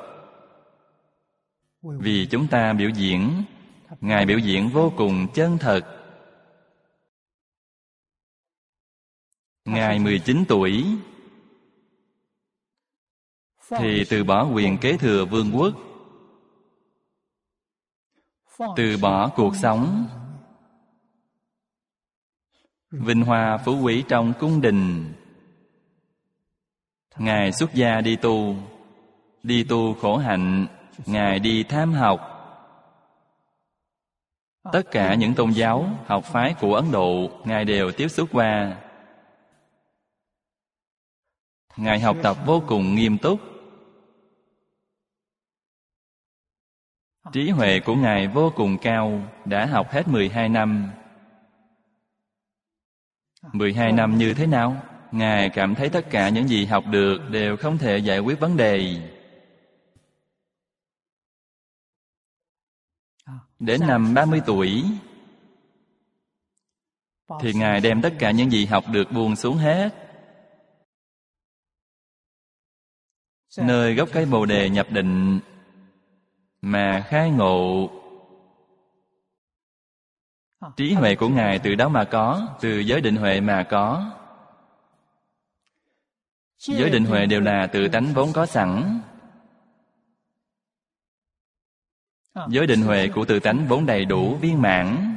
Speaker 1: Vì chúng ta biểu diễn, Ngài biểu diễn vô cùng chân thật. Ngài 19 tuổi thì từ bỏ quyền kế thừa vương quốc, từ bỏ cuộc sống vinh hoa phú quý trong cung đình. Ngài xuất gia đi tu khổ hạnh. Ngài đi tham học. Tất cả những tôn giáo, học phái của Ấn Độ, Ngài đều tiếp xúc qua. Ngài học tập vô cùng nghiêm túc. Trí huệ của Ngài vô cùng cao, đã học hết 12 năm. 12 năm như thế nào? Ngài cảm thấy tất cả những gì học được đều không thể giải quyết vấn đề. Đến năm 30 tuổi thì Ngài đem tất cả những gì học được buông xuống hết. Nơi gốc cây Bồ Đề nhập định mà khai ngộ. Trí huệ của Ngài từ đó mà có, từ giới định huệ mà có. Giới định huệ đều là tự tánh vốn có sẵn. Giới định huệ của tự tánh vốn đầy đủ viên mãn.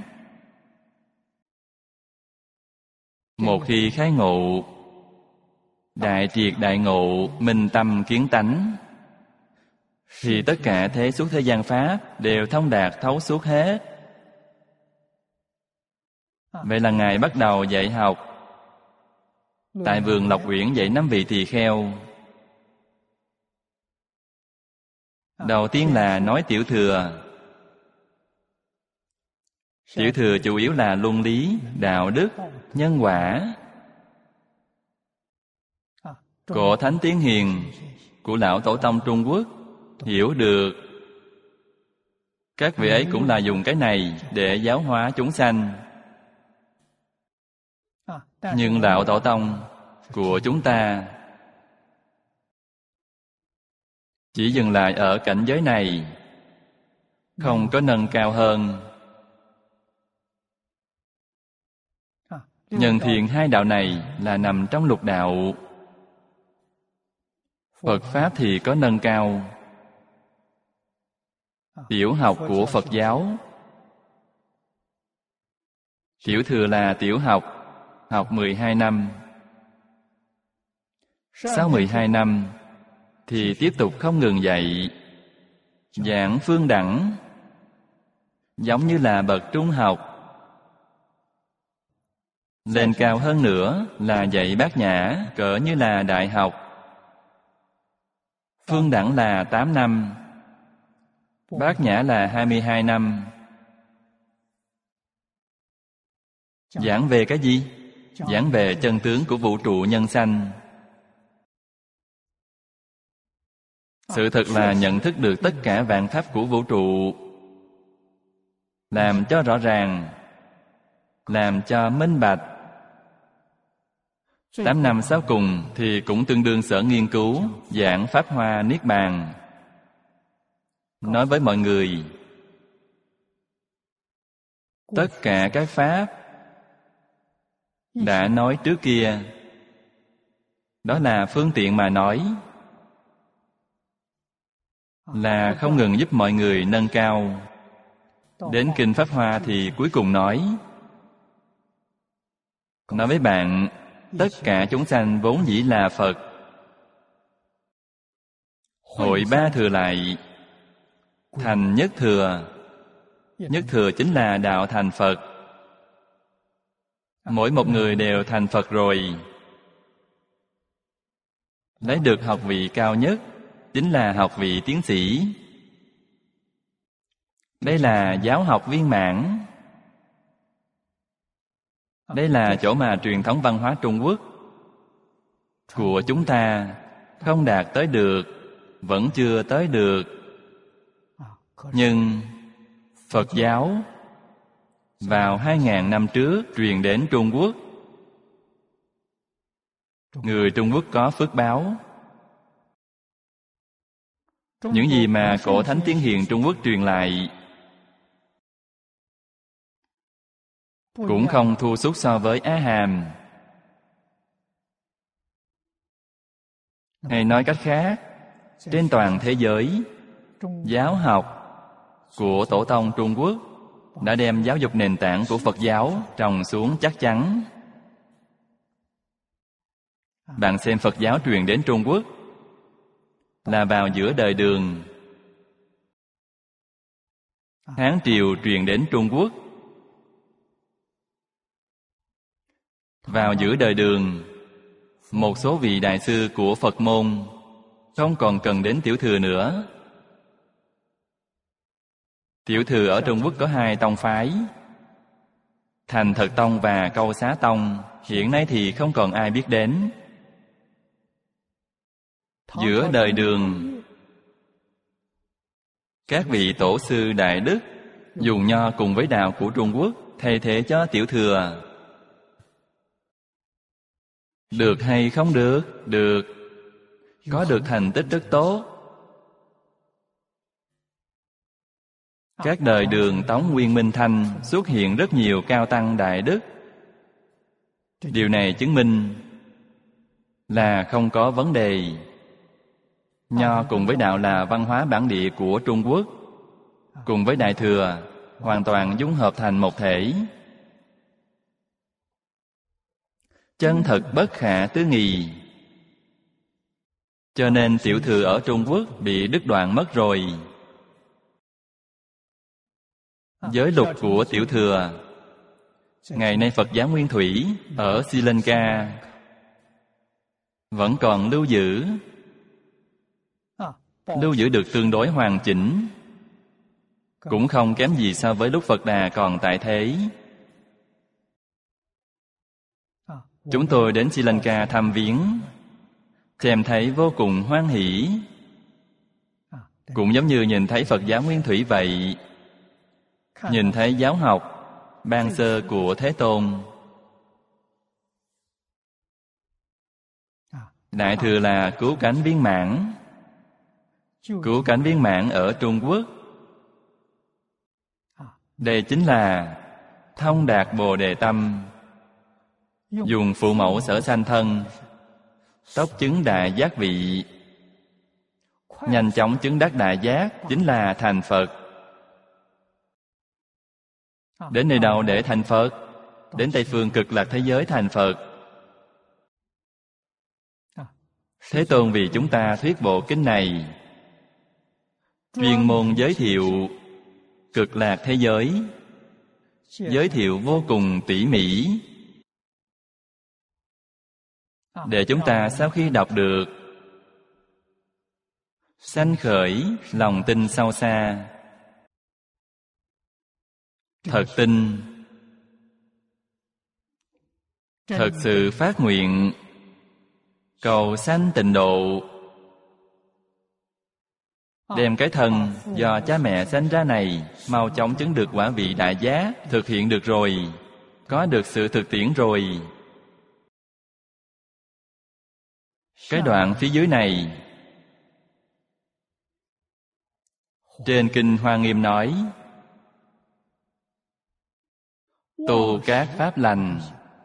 Speaker 1: Một khi khai ngộ, đại triệt đại ngộ, minh tâm kiến tánh, thì tất cả thế suốt thế gian pháp đều thông đạt thấu suốt hết. Vậy là Ngài bắt đầu dạy học. Tại vườn Lộc Uyển dạy 5 vị tỳ kheo. Đầu tiên là nói tiểu thừa. Tiểu thừa chủ yếu là luân lý, đạo đức, nhân quả. Cổ Thánh Tiến Hiền của Lão Tổ Tông Trung Quốc hiểu được. Các vị ấy cũng là dùng cái này để giáo hóa chúng sanh. Nhưng Lão Tổ Tông của chúng ta chỉ dừng lại ở cảnh giới này, không có nâng cao hơn. Nhân thiện hai đạo này là nằm trong lục đạo. Phật Pháp thì có nâng cao. Tiểu học của Phật giáo. Tiểu thừa là tiểu học, học 12 năm. Sau 12 năm thì tiếp tục không ngừng dạy, giảng phương đẳng, giống như là bậc trung học. Lên cao hơn nữa là dạy bát nhã, cỡ như là đại học. Phương đẳng là 8 năm, bát nhã là 22 năm. Giảng về cái gì? Giảng về chân tướng của vũ trụ nhân sanh. Sự thật là nhận thức được tất cả vạn pháp của vũ trụ, làm cho rõ ràng, làm cho minh bạch. 8 năm sau cùng thì cũng tương đương sở nghiên cứu, giảng Pháp Hoa Niết Bàn. Nói với mọi người, tất cả các Pháp đã nói trước kia, đó là phương tiện mà nói, là không ngừng giúp mọi người nâng cao. Đến Kinh Pháp Hoa thì cuối cùng nói với bạn, tất cả chúng sanh vốn dĩ là Phật. Hội ba thừa lại, thành nhất thừa. Nhất thừa chính là đạo thành Phật. Mỗi một người đều thành Phật rồi. Lấy được học vị cao nhất, chính là học vị tiến sĩ. Đây là giáo học viên mãn. Đây là chỗ mà truyền thống văn hóa Trung Quốc của chúng ta không đạt tới được, vẫn chưa tới được. Nhưng Phật giáo vào 2000 năm trước truyền đến Trung Quốc. Người Trung Quốc có phước báo. Những gì mà cổ thánh tiên hiền Trung Quốc truyền lại cũng không thua sút so với Á Hàm. Hay nói cách khác, trên toàn thế giới, giáo học của tổ tông Trung Quốc đã đem giáo dục nền tảng của Phật giáo trồng xuống chắc chắn. Bạn xem Phật giáo truyền đến Trung Quốc là vào giữa đời Đường. Hán Triều truyền đến Trung Quốc vào giữa đời Đường. Một số vị đại sư của Phật môn không còn cần đến tiểu thừa nữa. Tiểu thừa ở Trung Quốc có 2 tông phái, Thành Thật Tông và Câu Xá Tông. Hiện nay thì không còn ai biết đến. Giữa đời Đường, các vị tổ sư đại đức dùng nho cùng với đạo của Trung Quốc thay thế cho tiểu thừa. Được hay không được? Được. Có được thành tích rất tốt. Các đời Đường, Tống, Nguyên, Minh, Thanh xuất hiện rất nhiều cao tăng đại đức. Điều này chứng minh là không có vấn đề. Nho cùng với đạo là văn hóa bản địa của Trung Quốc, cùng với Đại Thừa hoàn toàn dung hợp thành một thể. Chân thật bất khả tư nghị. Cho nên tiểu thừa ở Trung Quốc bị đứt đoạn mất rồi. Giới luật của tiểu thừa ngày nay Phật giáo Nguyên Thủy ở Sri Lanka vẫn còn lưu giữ được tương đối hoàn chỉnh, cũng không kém gì so với lúc Phật Đà còn tại thế. Chúng tôi đến Sri Lanka thăm viếng, xem thấy vô cùng hoan hỷ. Cũng giống như nhìn thấy Phật giáo Nguyên Thủy vậy, nhìn thấy giáo học ban sơ của Thế Tôn. Đại thừa là cứu cánh viên mãn. Cứu cánh viên mãn ở Trung Quốc, đây chính là thông đạt Bồ Đề tâm, dùng phụ mẫu sở sanh thân, tốc chứng đại giác vị, nhanh chóng chứng đắc đại giác, chính là thành Phật. Đến nơi đâu để thành Phật? Đến Tây phương Cực Lạc thế giới thành Phật. Thế Tôn vì chúng ta thuyết bộ kinh này, chuyên môn giới thiệu Cực Lạc thế giới, giới thiệu vô cùng tỉ mỉ, để chúng ta sau khi đọc được sanh khởi lòng tin sâu xa, thật tin, thật sự phát nguyện cầu sanh tịnh độ, đem cái thân do cha mẹ sanh ra này mau chóng chứng được quả vị đại giá, thực hiện được rồi, có được sự thực tiễn rồi. Cái đoạn phía dưới này, trên Kinh Hoa Nghiêm nói, tu các pháp lành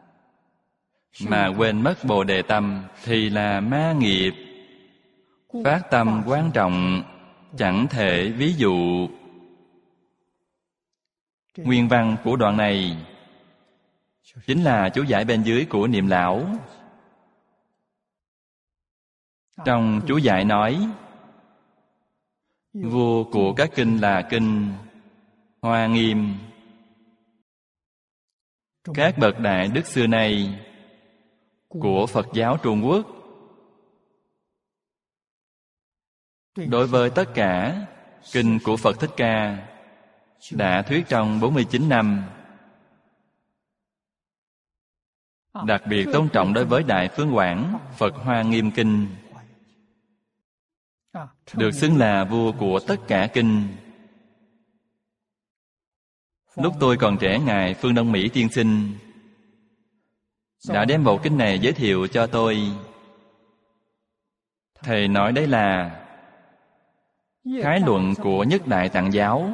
Speaker 1: mà quên mất Bồ Đề tâm thì là ma nghiệp. Phát tâm quan trọng, chẳng thể ví dụ. Nguyên văn của đoạn này chính là chú giải bên dưới của Niệm Lão. Trong chú giải nói, vua của các kinh là kinh Hoa Nghiêm. Các bậc đại đức xưa nay của Phật giáo Trung Quốc, đối với tất cả kinh của Phật Thích Ca đã thuyết trong 49 năm. Đặc biệt tôn trọng đối với Đại Phương Quảng Phật Hoa Nghiêm Kinh, được xưng là vua của tất cả kinh. Lúc tôi còn trẻ, Ngài Phương Đông Mỹ Tiên Sinh đã đem bộ kinh này giới thiệu cho tôi. Thầy nói đây là khái luận của Nhất Đại Tạng Giáo.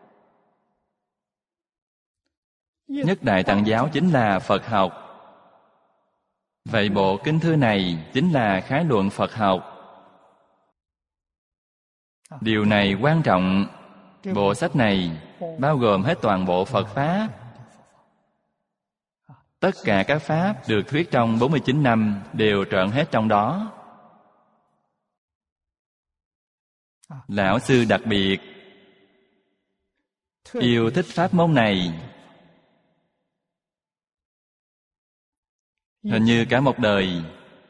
Speaker 1: Nhất Đại Tạng Giáo chính là Phật học. Vậy bộ kinh thư này chính là khái luận Phật học. Điều này quan trọng. Bộ sách này bao gồm hết toàn bộ Phật Pháp. Tất cả các Pháp được thuyết trong 49 năm đều trọn hết trong đó. Lão sư đặc biệt yêu thích pháp môn này. Hình như cả một đời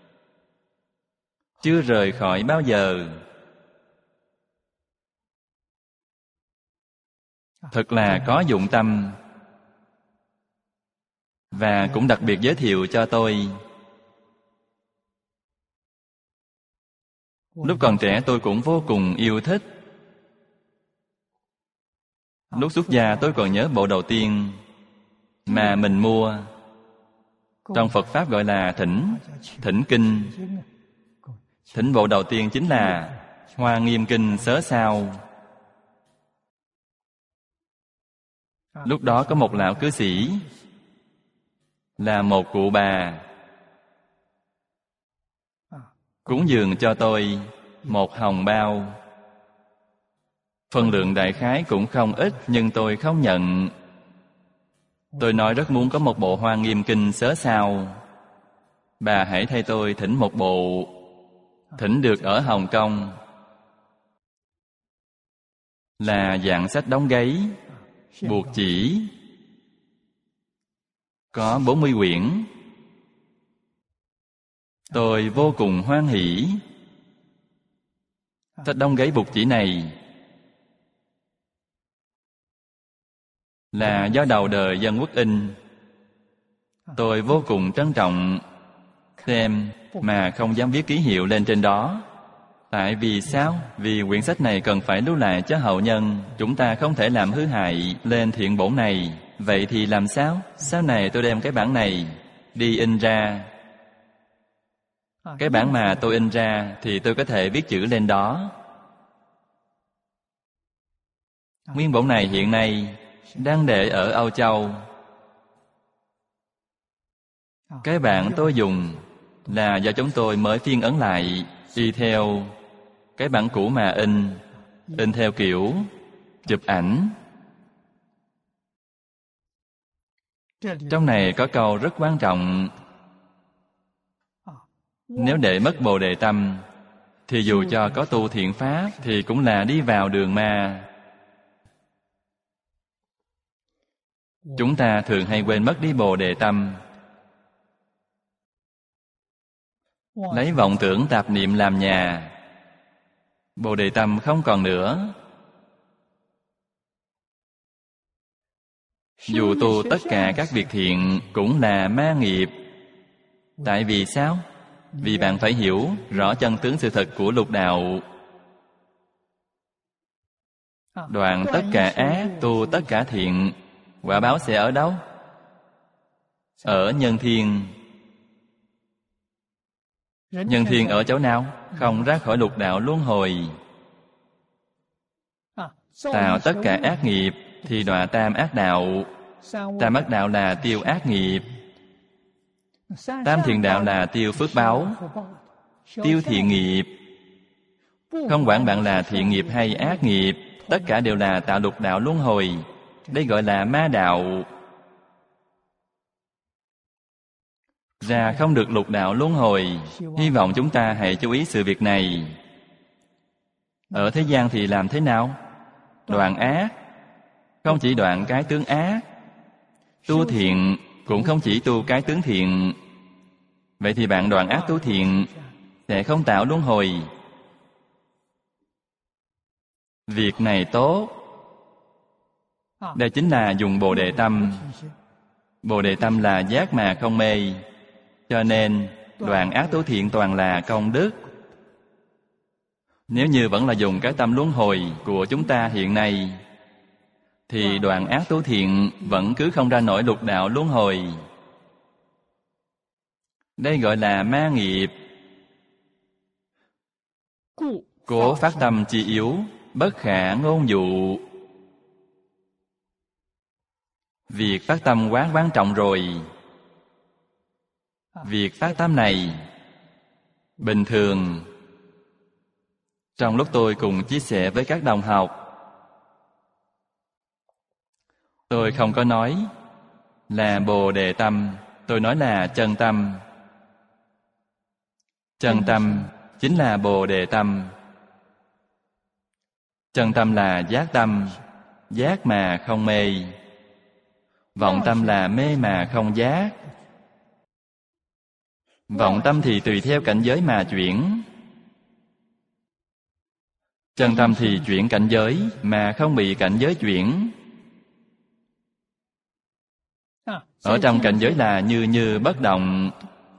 Speaker 1: chưa rời khỏi bao giờ. Thật là có dụng tâm. Và cũng đặc biệt giới thiệu cho tôi. Lúc còn trẻ tôi cũng vô cùng yêu thích. Lúc xuất gia tôi còn nhớ bộ đầu tiên mà mình mua. Trong Phật Pháp gọi là thỉnh kinh. Thỉnh bộ đầu tiên chính là Hoa Nghiêm Kinh Sớ Sao. Lúc đó có một lão cư sĩ, là một cụ bà, cúng dường cho tôi một hồng bao. Phân lượng đại khái cũng không ít, nhưng tôi không nhận. Tôi nói rất muốn có một bộ Hoa Nghiêm Kinh Sớ Sao. Bà hãy thay tôi thỉnh một bộ. Thỉnh được ở Hồng Kông, là dạng sách đóng gáy, buộc chỉ, có 40 quyển. Tôi vô cùng hoan hỷ. Sách đóng gáy buộc chỉ này là do đầu đời Dân Quốc in. Tôi vô cùng trân trọng xem mà không dám viết ký hiệu lên trên đó. Tại vì sao? Vì quyển sách này cần phải lưu lại cho hậu nhân. Chúng ta không thể làm hư hại lên thiện bổn này. Vậy thì làm sao? Sau này tôi đem cái bản này đi in ra. Cái bản mà tôi in ra thì tôi có thể viết chữ lên đó. Nguyên bổn này hiện nay đang để ở Âu Châu. Cái bản tôi dùng là do chúng tôi mới phiên ấn lại, y theo cái bản cũ mà in theo kiểu chụp ảnh. Trong này có câu rất quan trọng. Nếu để mất Bồ Đề tâm, thì dù cho có tu thiện pháp thì cũng là đi vào đường ma. Chúng ta thường hay quên mất đi Bồ Đề tâm, lấy vọng tưởng tạp niệm làm nhà. Bồ Đề tâm không còn nữa. Dù tu tất cả các việc thiện cũng là ma nghiệp. Tại vì sao? Vì bạn phải hiểu rõ chân tướng sự thật của lục đạo. Đoạn tất cả ác, tu tất cả thiện, quả báo sẽ ở đâu? Ở nhân thiên. Nhân thiên ở chỗ nào? Không ra khỏi lục đạo luân hồi. Tạo tất cả ác nghiệp thì đọa tam ác đạo. Tam ác đạo là tiêu ác nghiệp. Tam thiện đạo là tiêu phước báo, tiêu thiện nghiệp. Không quản bạn là thiện nghiệp hay ác nghiệp, tất cả đều là tạo lục đạo luân hồi. Đây gọi là ma đạo. Ra không được lục đạo luân hồi. Hy vọng chúng ta hãy chú ý sự việc này. Ở thế gian thì làm thế nào? Đoạn ác. Không chỉ đoạn cái tướng ác. Tu thiện cũng không chỉ tu cái tướng thiện. Vậy thì bạn đoạn ác tu thiện sẽ không tạo luân hồi. Việc này tốt. Đây chính là dùng Bồ Đề tâm. Bồ Đề tâm là giác mà không mê. Cho nên đoạn ác tu thiện toàn là công đức. Nếu như vẫn là dùng cái tâm luân hồi của chúng ta hiện nay, thì đoạn ác tu thiện vẫn cứ không ra nổi lục đạo luân hồi. Đây gọi là ma nghiệp. Cố phát tâm chi yếu, bất khả ngôn dụ. Việc phát tâm quá quan trọng rồi. Việc phát tâm này, bình thường, trong lúc tôi cùng chia sẻ với các đồng học, tôi không có nói là Bồ Đề tâm, tôi nói là chân tâm. Chân tâm chính là Bồ Đề tâm. Chân tâm là giác tâm, giác mà không mê. Vọng tâm là mê mà không giác. Vọng tâm thì tùy theo cảnh giới mà chuyển. Chân tâm thì chuyển cảnh giới mà không bị cảnh giới chuyển. Ở trong cảnh giới là như bất động.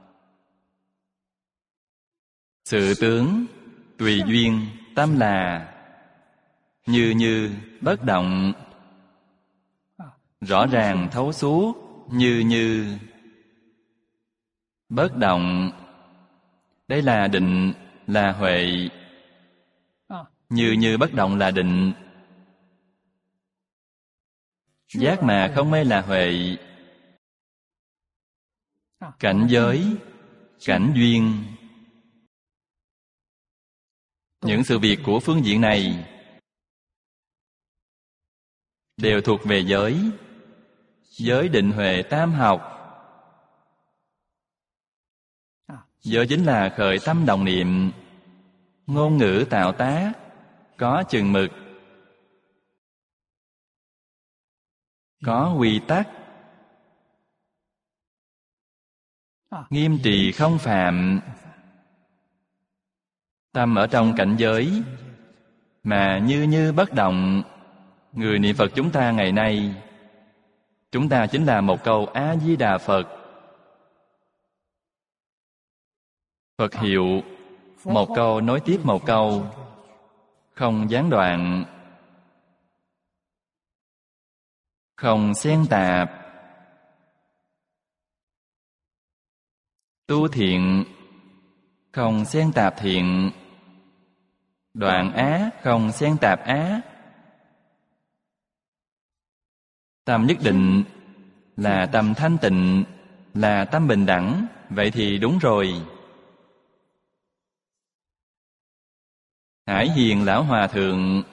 Speaker 1: Sự tướng, tùy duyên, tâm là như bất động. Rõ ràng thấu suốt, như bất động. Đây là định, là huệ. Như bất động là định. Giác mà không mê là huệ. Cảnh giới, cảnh duyên. Những sự việc của phương diện này đều thuộc về giới. Giới định huệ tam học. Giới chính là khởi tâm động niệm, ngôn ngữ tạo tác, có chừng mực, có quy tắc, nghiêm trì không phạm. Tâm ở trong cảnh giới mà như bất động. Người niệm Phật chúng ta ngày nay, chúng ta chính là một câu A-di-đà Phật. Phật hiệu, một câu nối tiếp một câu, không gián đoạn, không xen tạp. Tu thiện, không xen tạp thiện. Đoạn ác, không xen tạp ác. Tâm nhất định là tâm thanh tịnh, là tâm bình đẳng. Vậy thì đúng rồi. Hải Hiền Lão Hòa Thượng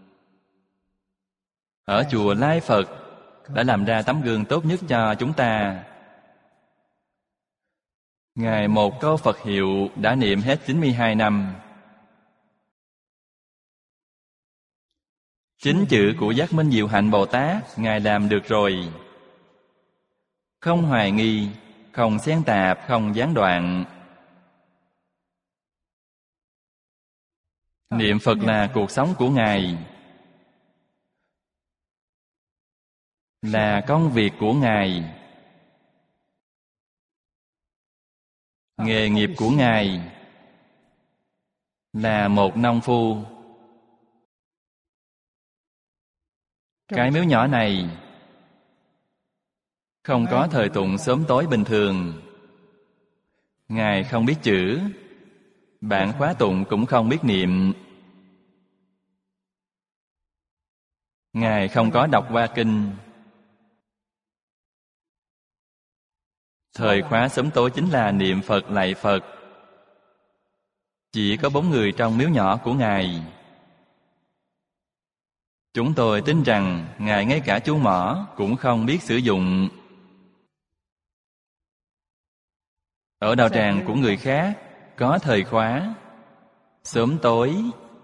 Speaker 1: ở chùa Lai Phật đã làm ra tấm gương tốt nhất cho chúng ta. Ngài một câu Phật hiệu đã niệm hết 92 năm. 9 chữ của Giác Minh Diệu Hạnh Bồ Tát Ngài làm được rồi. Không hoài nghi, không xen tạp, không gián đoạn. Niệm Phật là cuộc sống của Ngài, là công việc của Ngài, nghề nghiệp của Ngài, là một nông phu. Cái miếu nhỏ này không có thời tụng sớm tối bình thường. Ngài không biết chữ, bạn khóa tụng cũng không biết niệm. Ngài không có đọc qua kinh. Thời khóa sớm tối chính là niệm Phật lạy Phật. Chỉ có 4 người trong miếu nhỏ của Ngài. Chúng tôi tin rằng Ngài ngay cả chuông mỏ cũng không biết sử dụng. Ở đạo tràng của người khác có thời khóa sớm tối.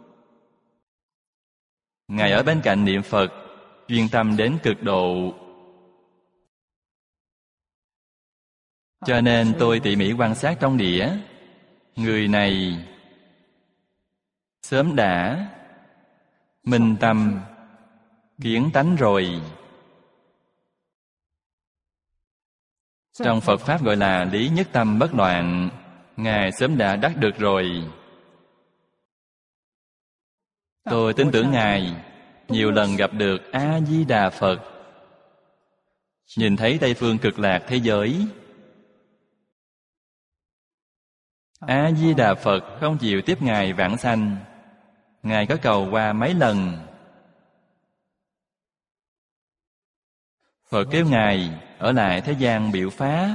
Speaker 1: Ngài ở bên cạnh niệm Phật, chuyên tâm đến cực độ. Cho nên tôi tỉ mỉ quan sát trong đĩa. Người này sớm đã minh tâm kiến tánh rồi. Trong Phật Pháp gọi là lý nhất tâm bất loạn. Ngài sớm đã đắc được rồi. Tôi tin tưởng Ngài nhiều lần gặp được A-di-đà Phật, nhìn thấy Tây phương cực lạc thế giới. A-di-đà Phật không chịu tiếp Ngài vãng sanh. Ngài có cầu qua mấy lần. Phật kêu Ngài ở lại thế gian biểu pháp.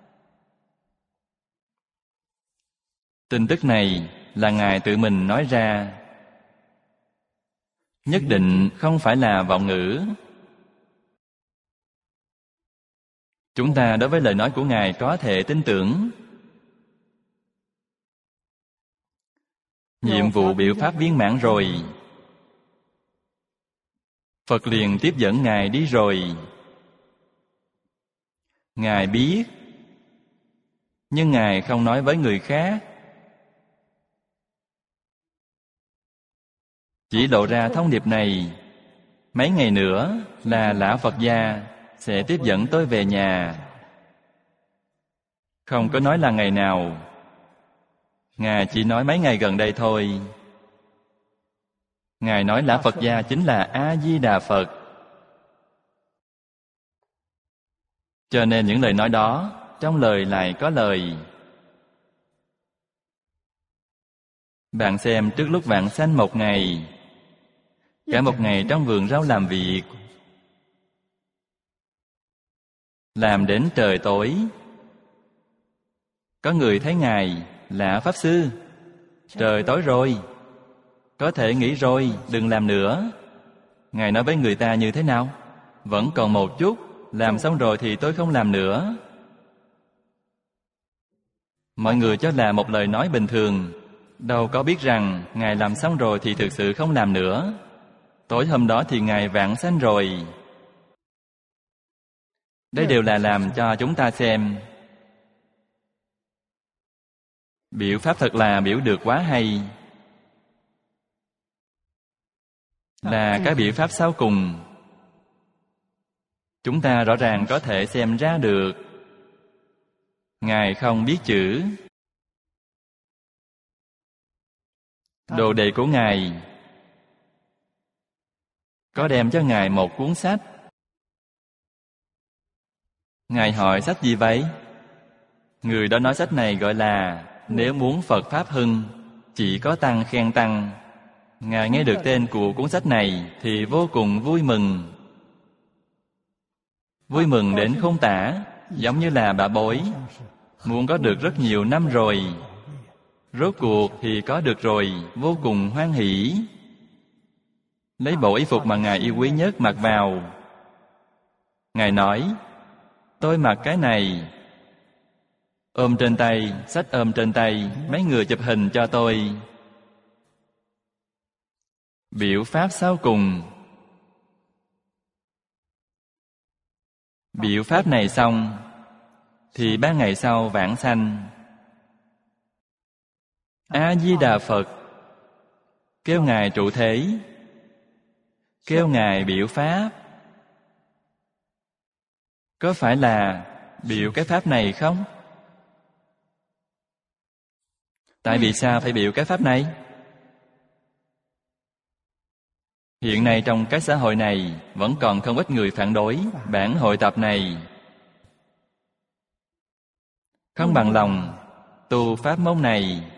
Speaker 1: Tin tức này là Ngài tự mình nói ra, nhất định không phải là vọng ngữ. Chúng ta đối với lời nói của Ngài có thể tin tưởng. Nhiệm vụ biểu pháp viên mãn rồi, Phật liền tiếp dẫn Ngài đi rồi. Ngài biết, nhưng Ngài không nói với người khác. Chỉ lộ ra thông điệp này, mấy ngày nữa là Lão Phật gia sẽ tiếp dẫn tôi về nhà. Không có nói là ngày nào. Ngài chỉ nói mấy ngày gần đây thôi. Ngài nói Lão Phật gia chính là A-di-đà Phật. Cho nên những lời nói đó, trong lời lại có lời. Bạn xem, trước lúc vãng sanh một ngày, cả một ngày trong vườn rau làm việc, làm đến trời tối. Có người thấy Ngài là Pháp Sư, trời tối rồi, có thể nghỉ rồi, đừng làm nữa. Ngài nói với người ta như thế nào? Vẫn còn một chút, làm xong rồi thì tôi không làm nữa. Mọi người cho là một lời nói bình thường, đâu có biết rằng Ngài làm xong rồi thì thực sự không làm nữa. Tối hôm đó thì Ngài vãng sanh rồi. Đây đều là làm cho chúng ta xem. Biểu pháp thật là biểu được quá hay. Là cái biểu pháp sau cùng, chúng ta rõ ràng có thể xem ra được Ngài không biết chữ. Đồ đệ của Ngài có đem cho Ngài một cuốn sách. Ngài hỏi sách gì vậy? Người đó nói sách này gọi là Nếu muốn Phật Pháp hưng, chỉ có tăng khen tăng. Ngài nghe được tên của cuốn sách này thì vô cùng vui mừng. Vui mừng đến không tả, giống như là bà bối muốn có được rất nhiều năm rồi. Rốt cuộc thì có được rồi, vô cùng hoan hỷ. Lấy bộ y phục mà Ngài yêu quý nhất mặc vào. Ngài nói, tôi mặc cái này ôm trên tay, sách ôm trên tay, mấy người chụp hình cho tôi. Biểu pháp sau cùng. Biểu pháp này xong thì 3 ngày sau vãng sanh. A Di Đà Phật kêu Ngài trụ thế, kêu Ngài biểu pháp. Có phải là biểu cái pháp này không? Tại vì sao phải biểu cái pháp này? Hiện nay trong cái xã hội này vẫn còn không ít người phản đối bản hội tập này, không bằng lòng tu pháp môn này.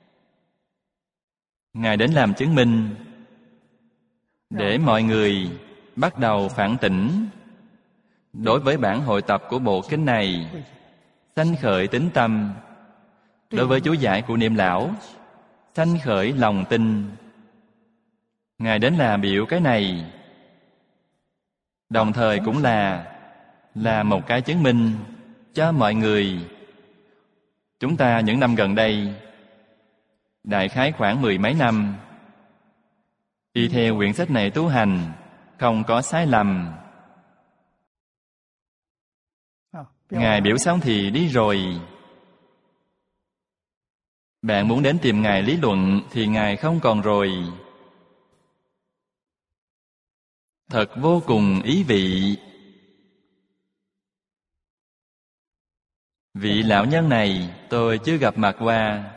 Speaker 1: Ngài đến làm chứng minh để mọi người bắt đầu phản tỉnh đối với bản hội tập của bộ kinh này, sanh khởi tín tâm. Đối với chú giải của Niệm Lão, sanh khởi lòng tin. Ngài đến là biểu cái này, đồng thời cũng là một cái chứng minh cho mọi người. Chúng ta những năm gần đây, đại khái khoảng 10 mấy năm, y theo quyển sách này tu hành, không có sai lầm. Ngài biểu xong thì đi rồi. Bạn muốn đến tìm Ngài lý luận thì Ngài không còn rồi. Thật vô cùng ý vị. Vị lão nhân này tôi chưa gặp mặt qua.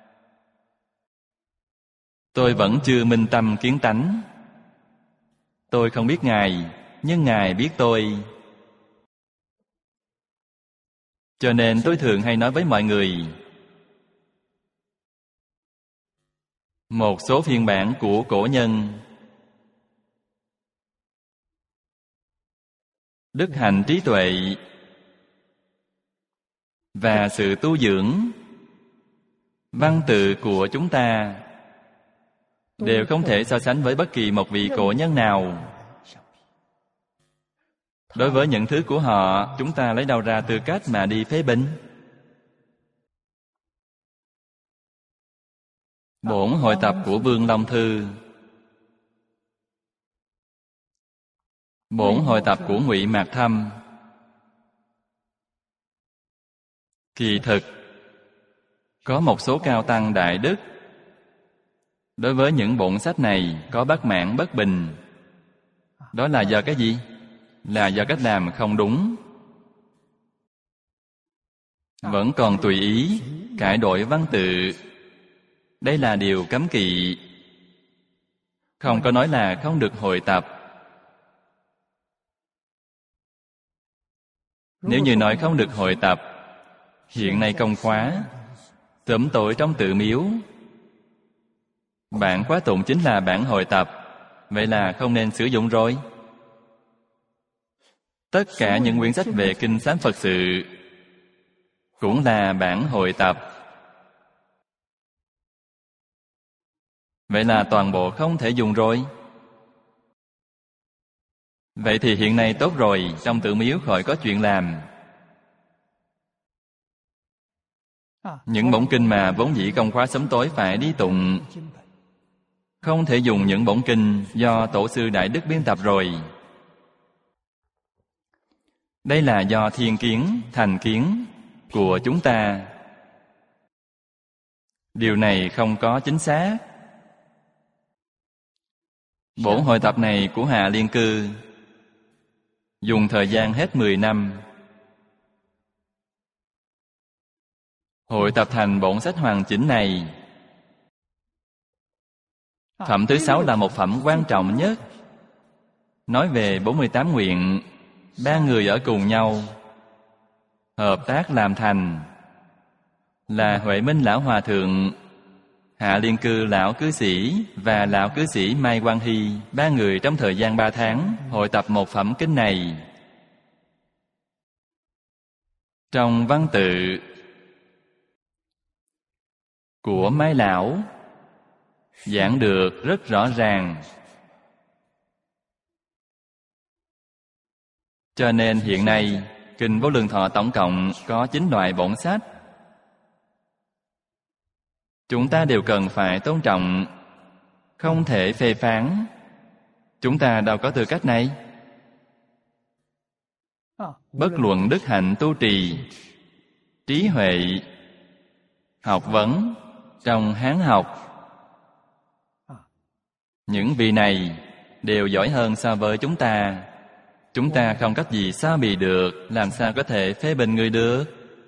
Speaker 1: Tôi vẫn chưa minh tâm kiến tánh. Tôi không biết Ngài, nhưng Ngài biết tôi. Cho nên tôi thường hay nói với mọi người, một số phiên bản của cổ nhân, đức hạnh trí tuệ và sự tu dưỡng, văn tự của chúng ta đều không thể so sánh với bất kỳ một vị cổ nhân nào. Đối với những thứ của họ, chúng ta lấy đâu ra tư cách mà đi phê bình? Bổn hội tập của Vương Long Thư, bổn hội tập của Ngụy Mạc Thâm, kỳ thực có một số cao tăng đại đức đối với những bổn sách này có bất mãn bất bình. Đó là do cái gì? Là do cách làm không đúng. Vẫn còn tùy ý cải đổi văn tự. Đây là điều cấm kỵ. Không có nói là không được hội tập. Nếu như nói không được hội tập, hiện nay công khóa sớm tối trong tự miếu, bản khóa tụng chính là bản hội tập, vậy là không nên sử dụng rồi. Tất cả những quyển sách về kinh sám Phật sự cũng là bản hội tập, vậy là toàn bộ không thể dùng rồi. Vậy thì hiện nay tốt rồi, trong tự miếu khỏi có chuyện làm. Những bổn kinh mà vốn dĩ công khóa sớm tối phải đi tụng, không thể dùng những bổn kinh do tổ sư Đại Đức biên tập rồi. Đây là do thiên kiến, thành kiến của chúng ta. Điều này không có chính xác. Bổn hội tập này của Hạ Liên Cư dùng thời gian hết 10 năm. Hội tập thành bổn sách hoàn chỉnh này. Phẩm thứ 6 là một phẩm quan trọng nhất. Nói về 48 nguyện, 3 người ở cùng nhau, hợp tác làm thành, là Huệ Minh Lão Hòa Thượng, Hạ Liên Cư Lão Cư Sĩ và Lão Cư Sĩ Mai Quang Hy. 3 người trong thời gian 3 tháng hội tập một phẩm kinh này. Trong văn tự của Mai Lão giảng được rất rõ ràng. Cho nên hiện nay Kinh Vô Lượng Thọ tổng cộng có 9 loại bổn sách. Chúng ta đều cần phải tôn trọng, không thể phê phán. Chúng ta đâu có tư cách này. Bất luận đức hạnh tu trì, trí huệ, học vấn, trong Hán học, những vị này đều giỏi hơn so với chúng ta. Chúng ta không cách gì so bì được, làm sao có thể phê bình người được?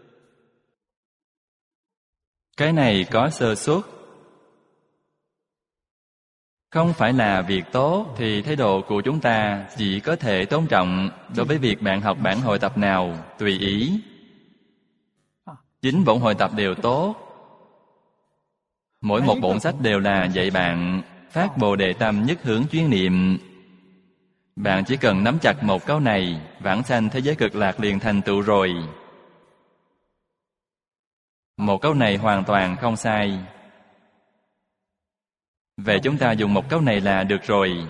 Speaker 1: Cái này có sơ suất, không phải là việc tốt, thì thái độ của chúng ta chỉ có thể tôn trọng. Đối với việc bạn học bản hội tập nào, tùy ý. 9 bổn hội tập đều tốt. Mỗi một bổn sách đều là dạy bạn phát Bồ Đề tâm, nhất hướng chuyên niệm. Bạn chỉ cần nắm chặt một câu này, vãng sanh thế giới cực lạc liền thành tựu rồi. Một câu này hoàn toàn không sai. Vậy chúng ta dùng một câu này là được rồi.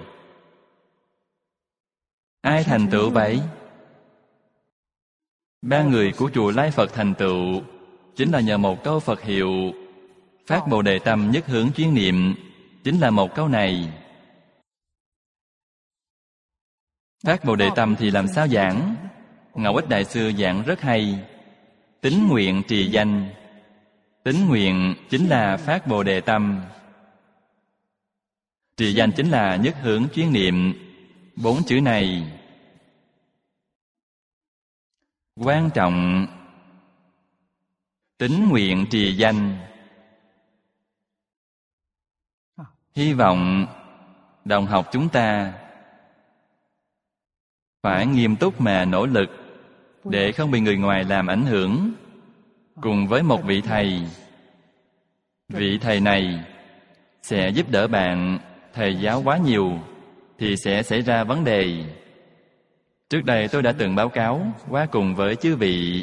Speaker 1: Ai thành tựu vậy? 3 người của chùa Lai Phật thành tựu chính là nhờ một câu Phật hiệu phát Bồ Đề tâm, nhất hướng chuyên niệm. Chính là một câu này. Phát Bồ Đề tâm thì làm sao giảng? Ngẫu Ích Đại Sư giảng rất hay. Tín nguyện trì danh. Tín nguyện chính là phát Bồ Đề tâm. Trì danh chính là nhất hướng chuyên niệm. 4 chữ này quan trọng. Tín nguyện trì danh. Hy vọng đồng học chúng ta phải nghiêm túc mà nỗ lực để không bị người ngoài làm ảnh hưởng. Cùng với một vị thầy, vị thầy này sẽ giúp đỡ bạn. Thầy giáo quá nhiều thì sẽ xảy ra vấn đề. Trước đây tôi đã từng báo cáo qua cùng với chư vị.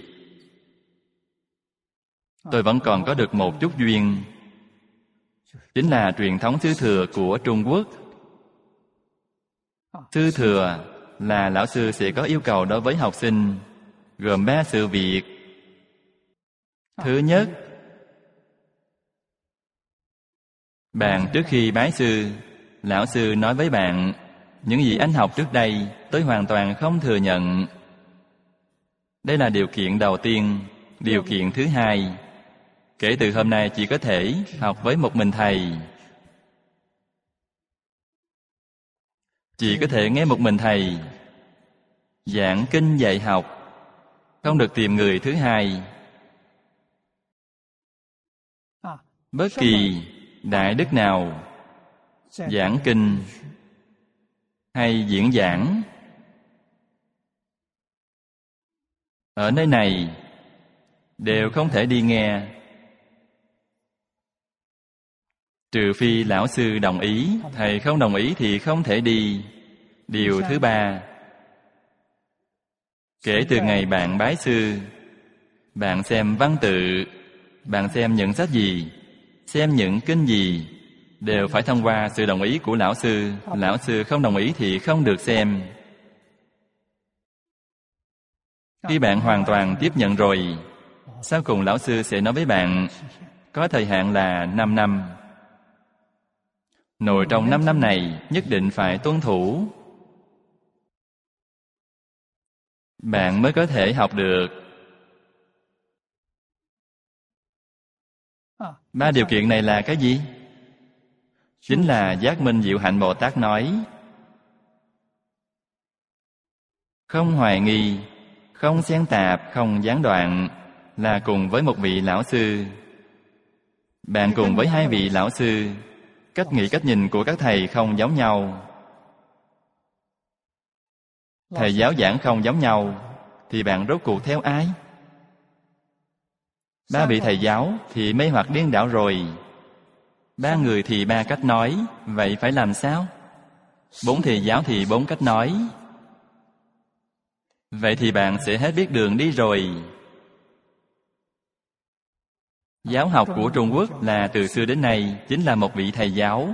Speaker 1: Tôi vẫn còn có được một chút duyên, chính là truyền thống sư thừa của Trung Quốc. Sư thừa là lão sư sẽ có yêu cầu đối với học sinh, gồm 3 sự việc. Thứ nhất, bạn trước khi bái sư, lão sư nói với bạn, những gì anh học trước đây tôi hoàn toàn không thừa nhận. Đây là điều kiện đầu tiên. Điều kiện thứ hai, kể từ hôm nay chỉ có thể học với một mình thầy. Chỉ có thể nghe một mình thầy giảng kinh dạy học, không được tìm người thứ hai. Bất kỳ đại đức nào giảng kinh hay diễn giảng ở nơi này đều không thể đi nghe, trừ phi lão sư đồng ý. Thầy không đồng ý thì không thể đi. Điều thứ ba, kể từ ngày bạn bái sư, bạn xem văn tự, bạn xem những sách gì, xem những kinh gì, đều phải thông qua sự đồng ý của lão sư. Lão sư không đồng ý thì không được xem. Khi bạn hoàn toàn tiếp nhận rồi, sau cùng lão sư sẽ nói với bạn, có thời hạn là 5 năm. Nội trong 5 năm này nhất định phải tuân thủ, bạn mới có thể học được. 3 điều kiện này là cái gì? Chính là Giác Minh Diệu Hạnh Bồ Tát nói, không hoài nghi, không xen tạp, không gián đoạn, là cùng với một vị lão sư. Bạn cùng với 2 vị lão sư, cách nghĩ cách nhìn của các thầy không giống nhau. Thầy giáo giảng không giống nhau, thì bạn rốt cuộc theo ai? 3 vị thầy giáo thì mê hoặc điên đảo rồi. 3 người thì 3 cách nói, vậy phải làm sao? 4 thầy giáo thì 4 cách nói. Vậy thì bạn sẽ hết biết đường đi rồi. Giáo học của Trung Quốc là từ xưa đến nay chính là một vị thầy giáo.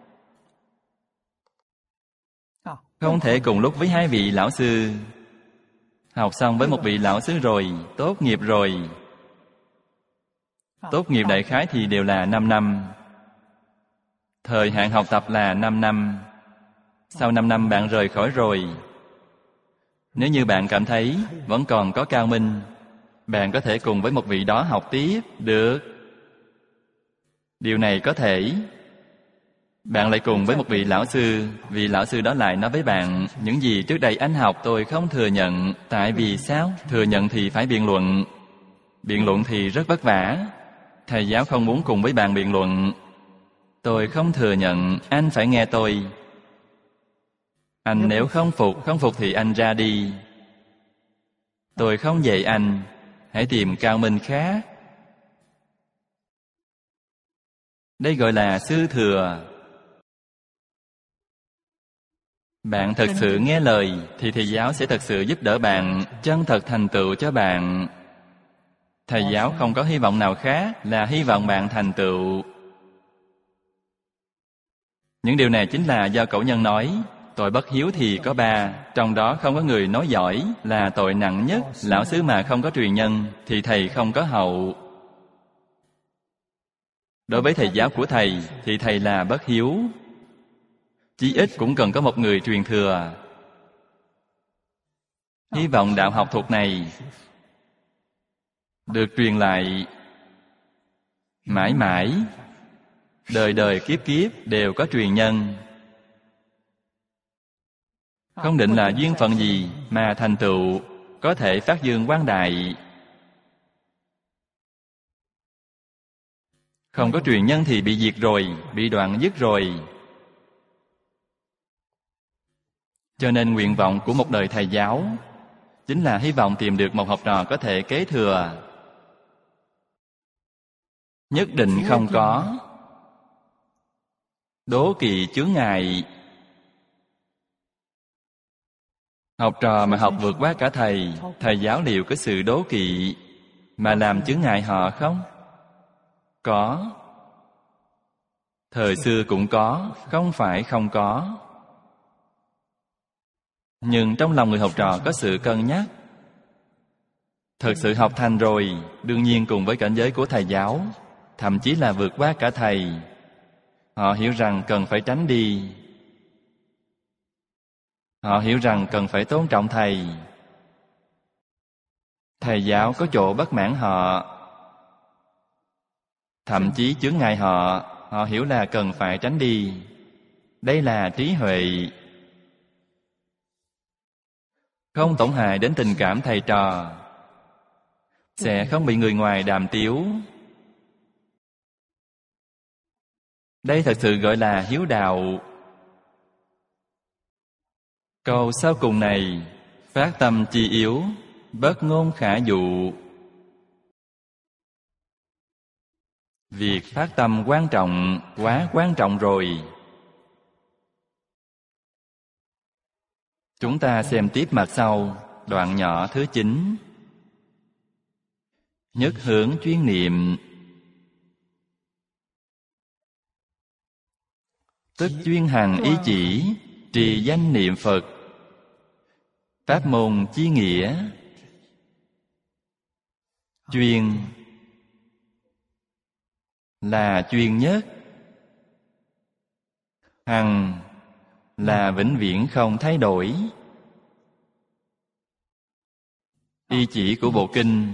Speaker 1: Không thể cùng lúc với 2 vị lão sư. Học xong với một vị lão sư rồi, tốt nghiệp rồi, Tốt nghiệp đại khái thì đều là 5 năm. Thời hạn học tập là 5 năm. Sau 5 năm bạn rời khỏi rồi. Nếu như bạn cảm thấy vẫn còn có cao minh, bạn có thể cùng với một vị đó học tiếp, được. Điều này có thể. Bạn lại cùng với một vị lão sư, vị lão sư đó lại nói với bạn: những gì trước đây anh học tôi không thừa nhận. Tại vì sao? Thừa nhận thì phải biện luận. Biện luận thì rất vất vả. Thầy giáo không muốn cùng với bạn biện luận. Tôi không thừa nhận, anh phải nghe tôi. Anh nếu không phục thì anh ra đi. Tôi không dạy anh, hãy tìm cao minh khác. Đây gọi là sư thừa. Bạn thật sự nghe lời thì thầy giáo sẽ thật sự giúp đỡ bạn, chân thật thành tựu cho bạn. Thầy giáo không có hy vọng nào khác là hy vọng bạn thành tựu. Những điều này chính là do Cẩu Nhân nói. Tội bất hiếu thì có 3, trong đó không có người nói giỏi là tội nặng nhất. Lão sư mà không có truyền nhân thì thầy không có hậu. Đối với thầy giáo của thầy thì thầy là bất hiếu. Chí ít cũng cần có một người truyền thừa. Hy vọng đạo học thuật này được truyền lại mãi mãi, đời đời kiếp kiếp đều có truyền nhân. Không định là duyên phận gì mà thành tựu có thể phát dương quang đại. Không có truyền nhân thì bị diệt rồi, bị đoạn dứt rồi. Cho nên nguyện vọng của một đời thầy giáo chính là hy vọng tìm được một học trò có thể kế thừa. Nhất định không có đố kỵ chướng ngại. Học trò mà học vượt quá cả thầy, thầy giáo liệu có sự đố kỵ mà làm chướng ngại họ không? Có. Thời xưa cũng có, không phải không có. Nhưng trong lòng người học trò có sự cân nhắc. Thật sự học thành rồi, đương nhiên cùng với cảnh giới của thầy giáo, thậm chí là vượt qua cả thầy. Họ hiểu rằng cần phải tránh đi. Họ hiểu rằng cần phải tôn trọng thầy. Thầy giáo có chỗ bất mãn họ, thậm chí chướng ngại họ, họ hiểu là cần phải tránh đi. Đây là trí huệ. Không tổn hại đến tình cảm thầy trò, sẽ không bị người ngoài đàm tiếu. Đây thật sự gọi là hiếu đạo. Câu sau cùng này: phát tâm chi yếu, bất ngôn khả dụ. Việc phát tâm quan trọng, quá quan trọng rồi. Chúng ta xem tiếp mặt sau, đoạn nhỏ thứ 9. Nhất hướng chuyên niệm, tức chuyên hành ý chỉ, trì danh niệm Phật. Pháp môn chí nghĩa. Chuyên là chuyên nhất, hằng là vĩnh viễn không thay đổi. Ý chỉ của bộ kinh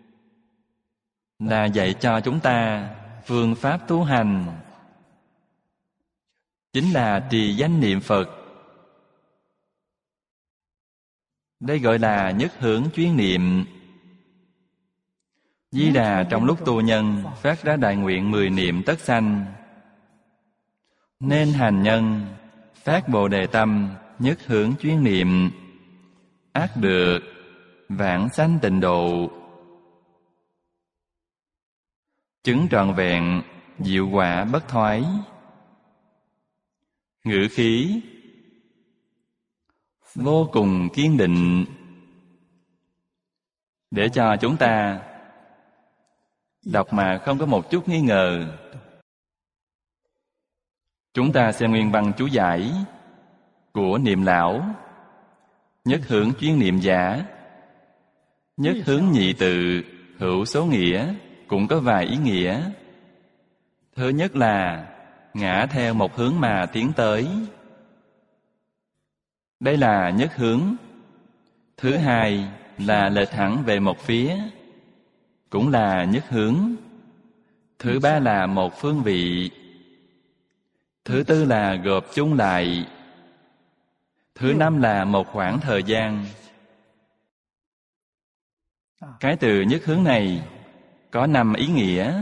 Speaker 1: là dạy cho chúng ta phương pháp tu hành, chính là trì danh niệm Phật. Đây gọi là nhất hướng chuyên niệm. Di Đà trong lúc tu nhân phát ra đại nguyện 10 niệm tất sanh. Nên hành nhân phát Bồ Đề tâm, nhất hướng chuyên niệm, ắt được vãng sanh tịnh độ. Chứng trọn vẹn, diệu quả bất thoái. Ngữ khí vô cùng kiên định, để cho chúng ta đọc mà không có một chút nghi ngờ. Chúng ta xem nguyên văn chú giải của Niệm Lão. Nhất hướng chuyên niệm giả, nhất hướng nhị tự, hữu số nghĩa, cũng có vài ý nghĩa. Thứ nhất là ngã theo một hướng mà tiến tới. Đây là nhất hướng. Thứ hai là lệch hẳn về một phía, cũng là nhất hướng. Thứ ba là một phương vị. Thứ tư là gộp chung lại. Thứ năm là một khoảng thời gian. Cái từ nhất hướng này có 5 ý nghĩa.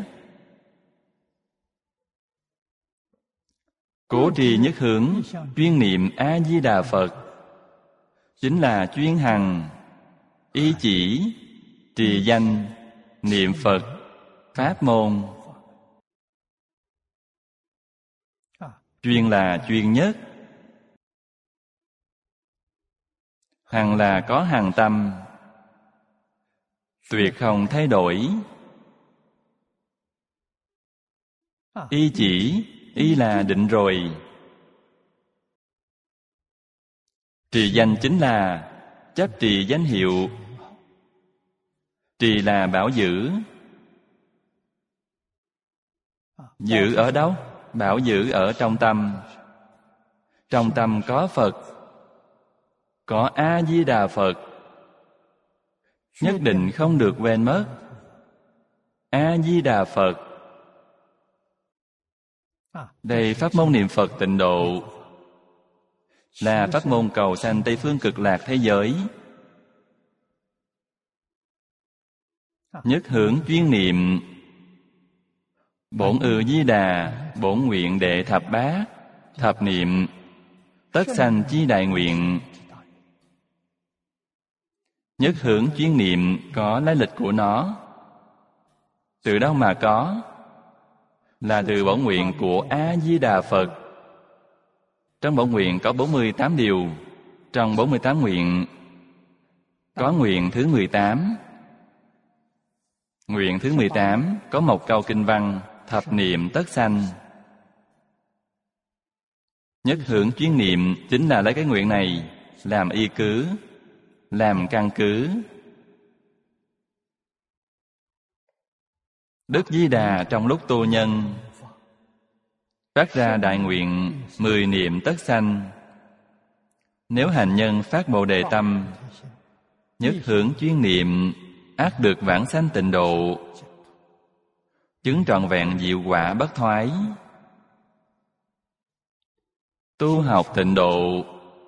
Speaker 1: Cố trì nhất hướng, chuyên niệm A-di-đà Phật, chính là chuyên hằng, ý chỉ, trì danh, niệm Phật, pháp môn. Chuyên là chuyên nhất. Hằng là có hằng tâm, tuyệt không thay đổi. Y chỉ, y là định rồi. Trì danh chính là chấp trì danh hiệu. Trì là bảo giữ. Giữ ở đâu? Bảo giữ ở trong tâm. Trong tâm có Phật, có A-di-đà Phật, nhất định không được quên mất. A-di-đà Phật. Đây pháp môn niệm Phật tịnh độ, là pháp môn cầu sanh Tây phương cực lạc thế giới. Nhất hướng chuyên niệm. Bổn Di Đà, bổn nguyện đệ thập bát, thập niệm, tất sanh chi đại nguyện. Nhất hướng chuyên niệm có lai lịch của nó. Từ đâu mà có? Là từ bổn nguyện của A-di-đà Phật. Trong bổn nguyện có 48 điều. Trong 48 nguyện có nguyện thứ 18. Nguyện thứ 18 có một câu kinh văn: thập niệm tất sanh. Nhất hướng chuyên niệm chính là lấy cái nguyện này làm y cứ, làm căn cứ. Đức Di Đà trong lúc tu nhân phát ra đại nguyện 10 niệm tất sanh. Nếu hành nhân phát Bồ Đề tâm, nhất hướng chuyên niệm, ắt được vãng sanh tịnh độ, chứng trọn vẹn diệu quả bất thoái. Tu học tịnh độ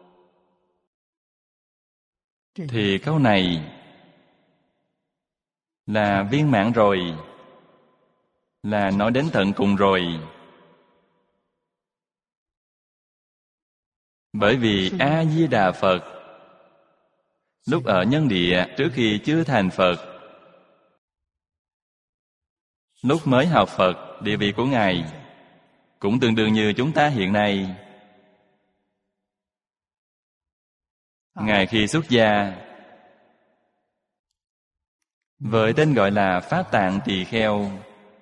Speaker 1: thì câu này là viên mãn rồi, là nói đến tận cùng rồi. Bởi vì A-di-đà Phật lúc ở nhân địa trước khi chưa thành Phật, lúc mới học Phật, địa vị của Ngài cũng tương đương như chúng ta hiện nay. Ngài khi xuất gia với tên gọi là Pháp Tạng Tỳ Kheo.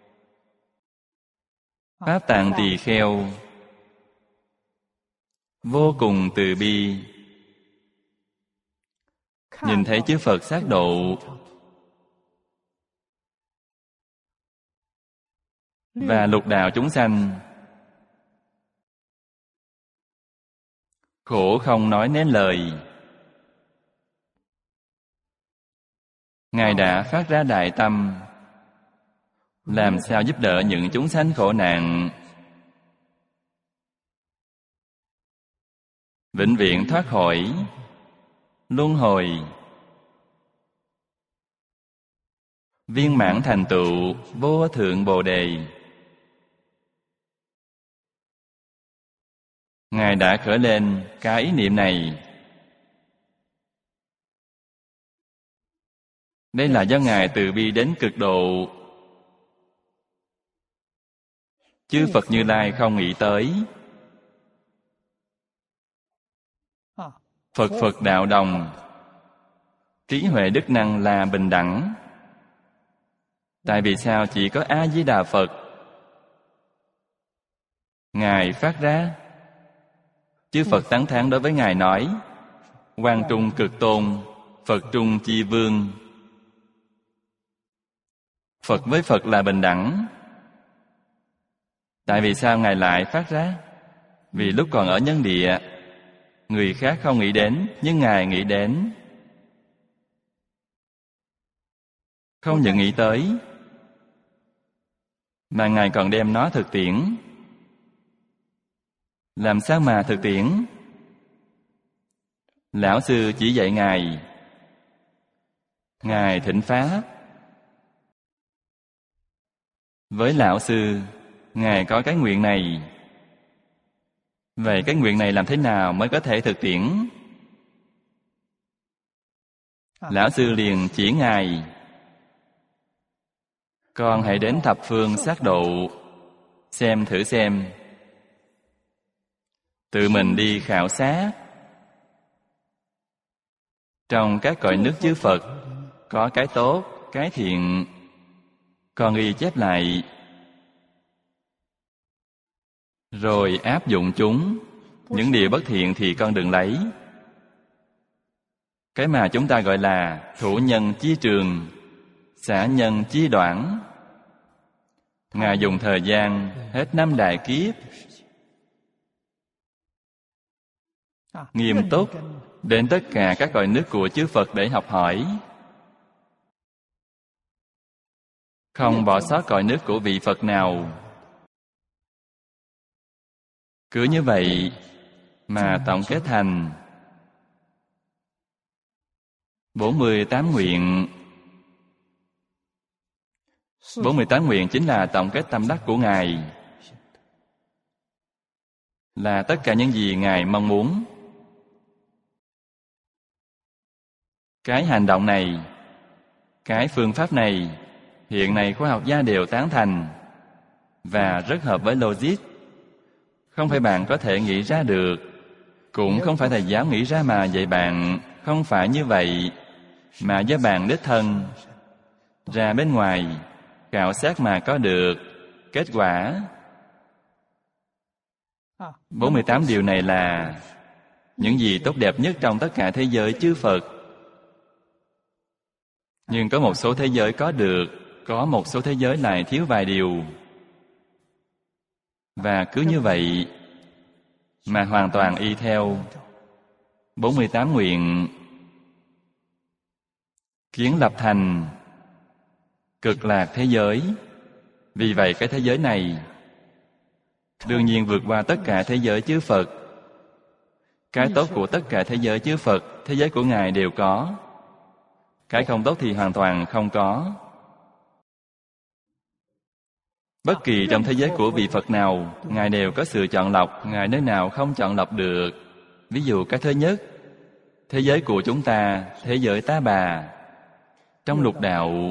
Speaker 1: Pháp Tạng Tỳ Kheo vô cùng từ bi, nhìn thấy chư Phật sát độ và lục đạo chúng sanh, khổ không nói nên lời. Ngài đã phát ra đại tâm, làm sao giúp đỡ những chúng sanh khổ nạn, vĩnh viễn thoát khỏi luân hồi, viên mãn thành tựu vô thượng Bồ Đề. Ngài đã khởi lên cái ý niệm này. Đây là do Ngài từ bi đến cực độ, chư Phật Như Lai không nghĩ tới. Phật Phật đạo đồng, trí huệ đức năng là bình đẳng. Tại vì sao chỉ có A-di-đà Phật Ngài phát ra? Chư Phật tán thán đối với Ngài nói: Quang Trung cực tôn, Phật Trung chi vương. Phật với Phật là bình đẳng. Tại vì sao Ngài lại phát ra? Vì lúc còn ở nhân địa, người khác không nghĩ đến, nhưng Ngài nghĩ đến. Không những nghĩ tới, mà Ngài còn đem nó thực tiễn. Làm sao mà thực tiễn? Lão Sư chỉ dạy Ngài thỉnh Pháp. Với Lão Sư, Ngài có cái nguyện này. Vậy cái nguyện này làm thế nào mới có thể thực tiễn? Lão Sư liền chỉ Ngài: con hãy đến thập phương sát độ, xem thử xem. Tự mình đi khảo sát. Trong các cõi nước chư Phật, có cái tốt, cái thiện, con ghi chép lại, rồi áp dụng chúng. Những điều bất thiện thì con đừng lấy. Cái mà chúng ta gọi là thủ nhân chí trường, xả nhân chí đoạn. Ngài dùng thời gian hết 5 đại kiếp nghiêm túc đến tất cả các cõi nước của chư Phật để học hỏi, không bỏ sót cõi nước của vị Phật nào. Cứ như vậy mà tổng kết thành 48 nguyện. 48 nguyện chính là tổng kết tâm đắc của Ngài, là tất cả những gì Ngài mong muốn. Cái hành động này, cái phương pháp này, hiện nay khoa học gia đều tán thành và rất hợp với logic. Không phải bạn có thể nghĩ ra được, cũng không phải thầy giáo nghĩ ra mà dạy bạn. Không phải như vậy, mà do bạn đích thân ra bên ngoài khảo sát mà có được kết quả. 48 điều này là những gì tốt đẹp nhất trong tất cả thế giới chư Phật. Nhưng có một số thế giới có được, có một số thế giới lại thiếu vài điều. Và cứ như vậy mà hoàn toàn y theo 48 nguyện, kiến lập thành cực lạc thế giới. Vì vậy cái thế giới này đương nhiên vượt qua tất cả thế giới chư Phật. Cái tốt của tất cả thế giới chư Phật, thế giới của Ngài đều có. Cái không tốt thì hoàn toàn không có. Bất kỳ trong thế giới của vị Phật nào, Ngài đều có sự chọn lọc, Ngài nơi nào không chọn lọc được. Ví dụ cái thứ nhất, thế giới của chúng ta, thế giới Ta Bà. Trong lục đạo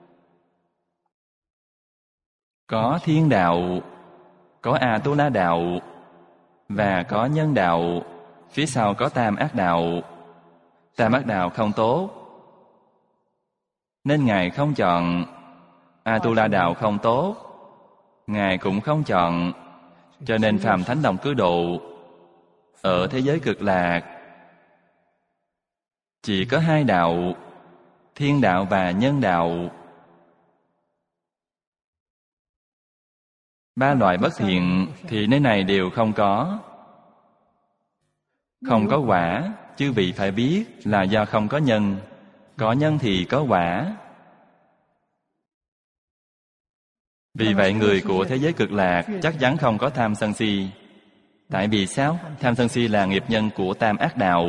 Speaker 1: có thiên đạo, có A-tu-la đạo và có nhân đạo. Phía sau có tam ác đạo. Tam ác đạo không tốt, nên Ngài không chọn. A-tu-la đạo không tốt, Ngài cũng không chọn. Cho nên phàm thánh đồng cư độ ở thế giới cực lạc chỉ có 2 đạo, thiên đạo và nhân đạo. 3 loại bất thiện thì nơi này đều không có. Không có quả, chư vị phải biết là do không có nhân. Có nhân thì có quả. Vì vậy người của thế giới cực lạc chắc chắn không có tham sân si. Tại vì sao? Tham sân si là nghiệp nhân của tam ác đạo.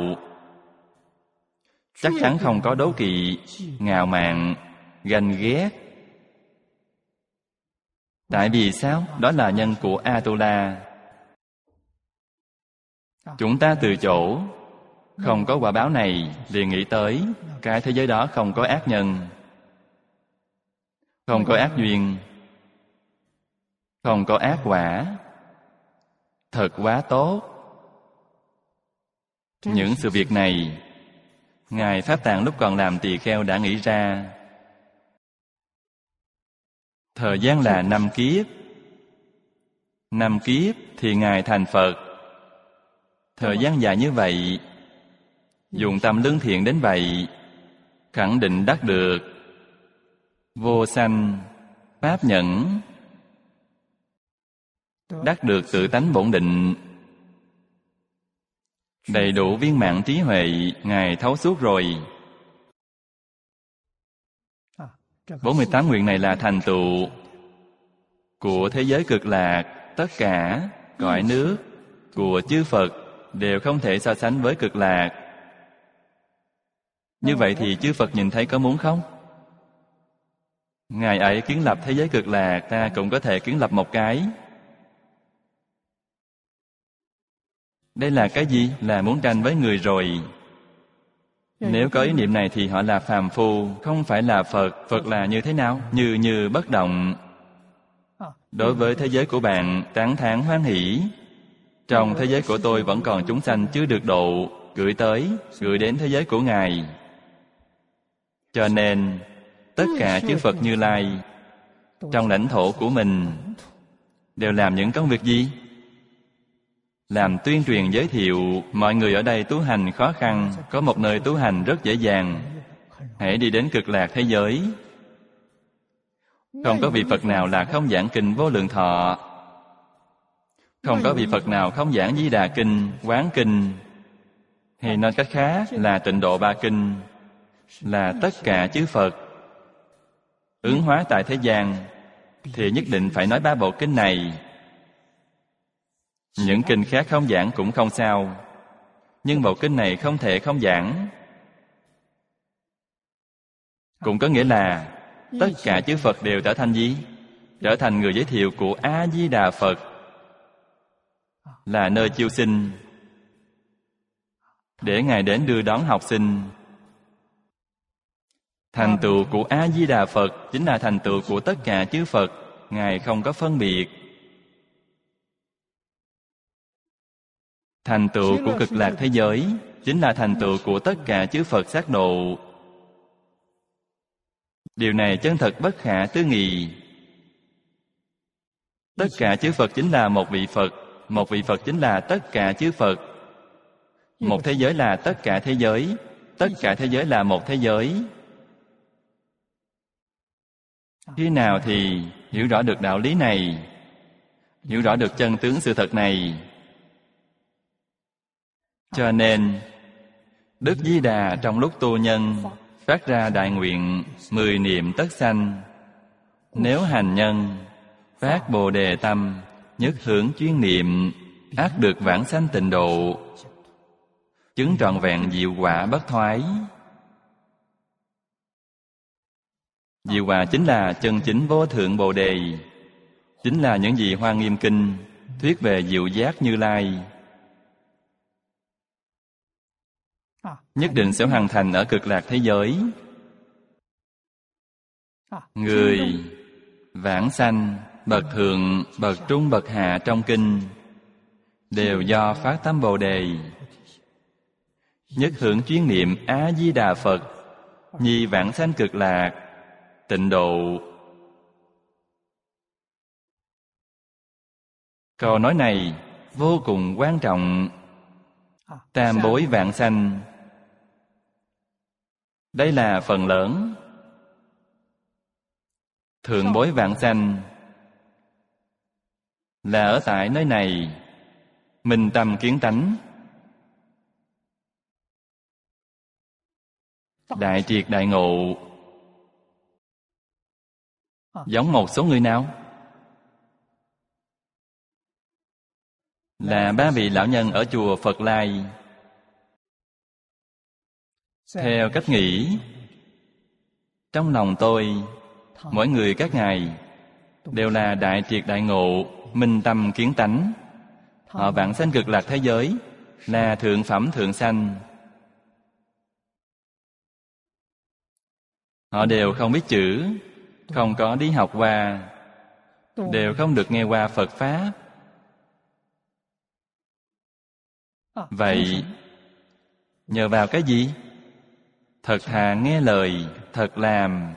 Speaker 1: Chắc chắn không có đố kỵ, ngạo mạn, ganh ghét. Tại vì sao? Đó là nhân của A-tu-la. Chúng ta từ chỗ không có quả báo này liền nghĩ tới cái thế giới đó không có ác nhân, không có ác duyên, không có ác quả. Thật quá tốt. Những sự việc này Ngài Pháp Tạng lúc còn làm tỳ kheo đã nghĩ ra. Thời gian là 5 kiếp. 5 kiếp thì Ngài thành Phật. Thời gian dài như vậy, dùng tâm lương thiện đến vậy, khẳng định đắc được vô sanh pháp nhẫn, đắc được tự tánh bổn định, đầy đủ viên mãn trí huệ, Ngài thấu suốt rồi. 48 nguyện này là thành tựu của thế giới cực lạc. Tất cả cõi nước của chư Phật đều không thể so sánh với cực lạc. Như vậy thì chư Phật nhìn thấy có muốn không? Ngài ấy kiến lập thế giới cực lạc, ta cũng có thể kiến lập một cái. Đây là cái gì? Là muốn tranh với người rồi. Nếu có ý niệm này thì họ là phàm phu, không phải là Phật. Phật là như thế nào? Như bất động. Đối với thế giới của bạn, tán thán hoan hỷ. Trong thế giới của tôi vẫn còn chúng sanh chưa được độ, gửi đến thế giới của Ngài. Cho nên, tất cả chư Phật Như Lai trong lãnh thổ của mình đều làm những công việc gì? Làm tuyên truyền giới thiệu. Mọi người ở đây tu hành khó khăn, có một nơi tu hành rất dễ dàng. Hãy đi đến cực lạc thế giới. Không có vị Phật nào là không giảng kinh Vô Lượng Thọ. Không có vị Phật nào không giảng Di Đà Kinh, Quán Kinh. Hay nói cách khác là Tịnh Độ Ba Kinh. Là tất cả chư Phật ứng hóa tại thế gian thì nhất định phải nói 3 bộ kinh này. Những kinh khác không giảng cũng không sao, nhưng bộ kinh này không thể không giảng. Cũng có nghĩa là tất cả chư Phật đều trở thành gì? Trở thành người giới thiệu của A-di-đà Phật, là nơi chiêu sinh, để Ngài đến đưa đón học sinh. Thành tựu của A-di-đà Phật chính là thành tựu của tất cả chư Phật. Ngài không có phân biệt. Thành tựu của cực lạc thế giới chính là thành tựu của tất cả chư Phật giác ngộ. Điều này chân thật bất khả tư nghị. Tất cả chư Phật chính là một vị Phật. Một vị Phật chính là tất cả chư Phật. Một thế giới là tất cả thế giới. Tất cả thế giới là một thế giới. Khi nào thì hiểu rõ được đạo lý này, hiểu rõ được chân tướng sự thật này. Cho nên Đức Di Đà trong lúc tu nhân phát ra đại nguyện 10 niệm tất sanh. Nếu hành nhân phát Bồ Đề tâm, nhất hướng chuyên niệm, ắt được vãng sanh tịnh độ, chứng trọn vẹn diệu quả bất thoái. Diệu quả chính là chân chính vô thượng Bồ Đề, chính là những gì Hoa Nghiêm Kinh thuyết về diệu giác Như Lai. Nhất định sẽ hoàn thành ở cực lạc thế giới. Người vãng sanh, bậc thượng, bậc trung, bậc hạ trong kinh đều do phát tâm Bồ Đề, nhất hướng chuyên niệm A-di-đà Phật, nhi vãng sanh cực lạc, tịnh độ. Câu nói này vô cùng quan trọng. Tam bối vãng sanh, đây là phần lớn. Thượng bối vãng sanh là ở tại nơi này, minh tâm kiến tánh, đại triệt đại ngộ. Giống một số người nào? Là 3 vị lão nhân ở chùa Phật Lai. Theo cách nghĩ, trong lòng tôi, mỗi người các ngài đều là đại triệt đại ngộ, minh tâm kiến tánh. Họ vãng sanh cực lạc thế giới, là thượng phẩm thượng sanh. Họ đều không biết chữ, không có đi học qua, đều không được nghe qua Phật Pháp. Vậy nhờ vào cái gì? Thật thà nghe lời, thật làm.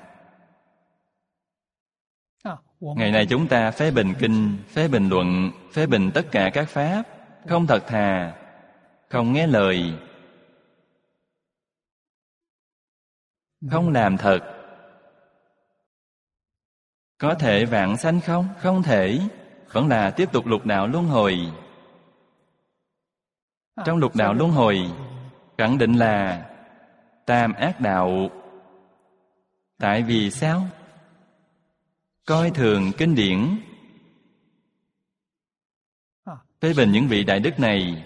Speaker 1: Ngày nay chúng ta phê bình kinh, phê bình luận, phê bình tất cả các Pháp, không thật thà, không nghe lời, không làm thật. Có thể vãng sanh không? Không thể. Vẫn là tiếp tục lục đạo luân hồi. Trong lục đạo luân hồi khẳng định là tam ác đạo. Tại vì sao? Coi thường kinh điển, phê bình những vị đại đức này,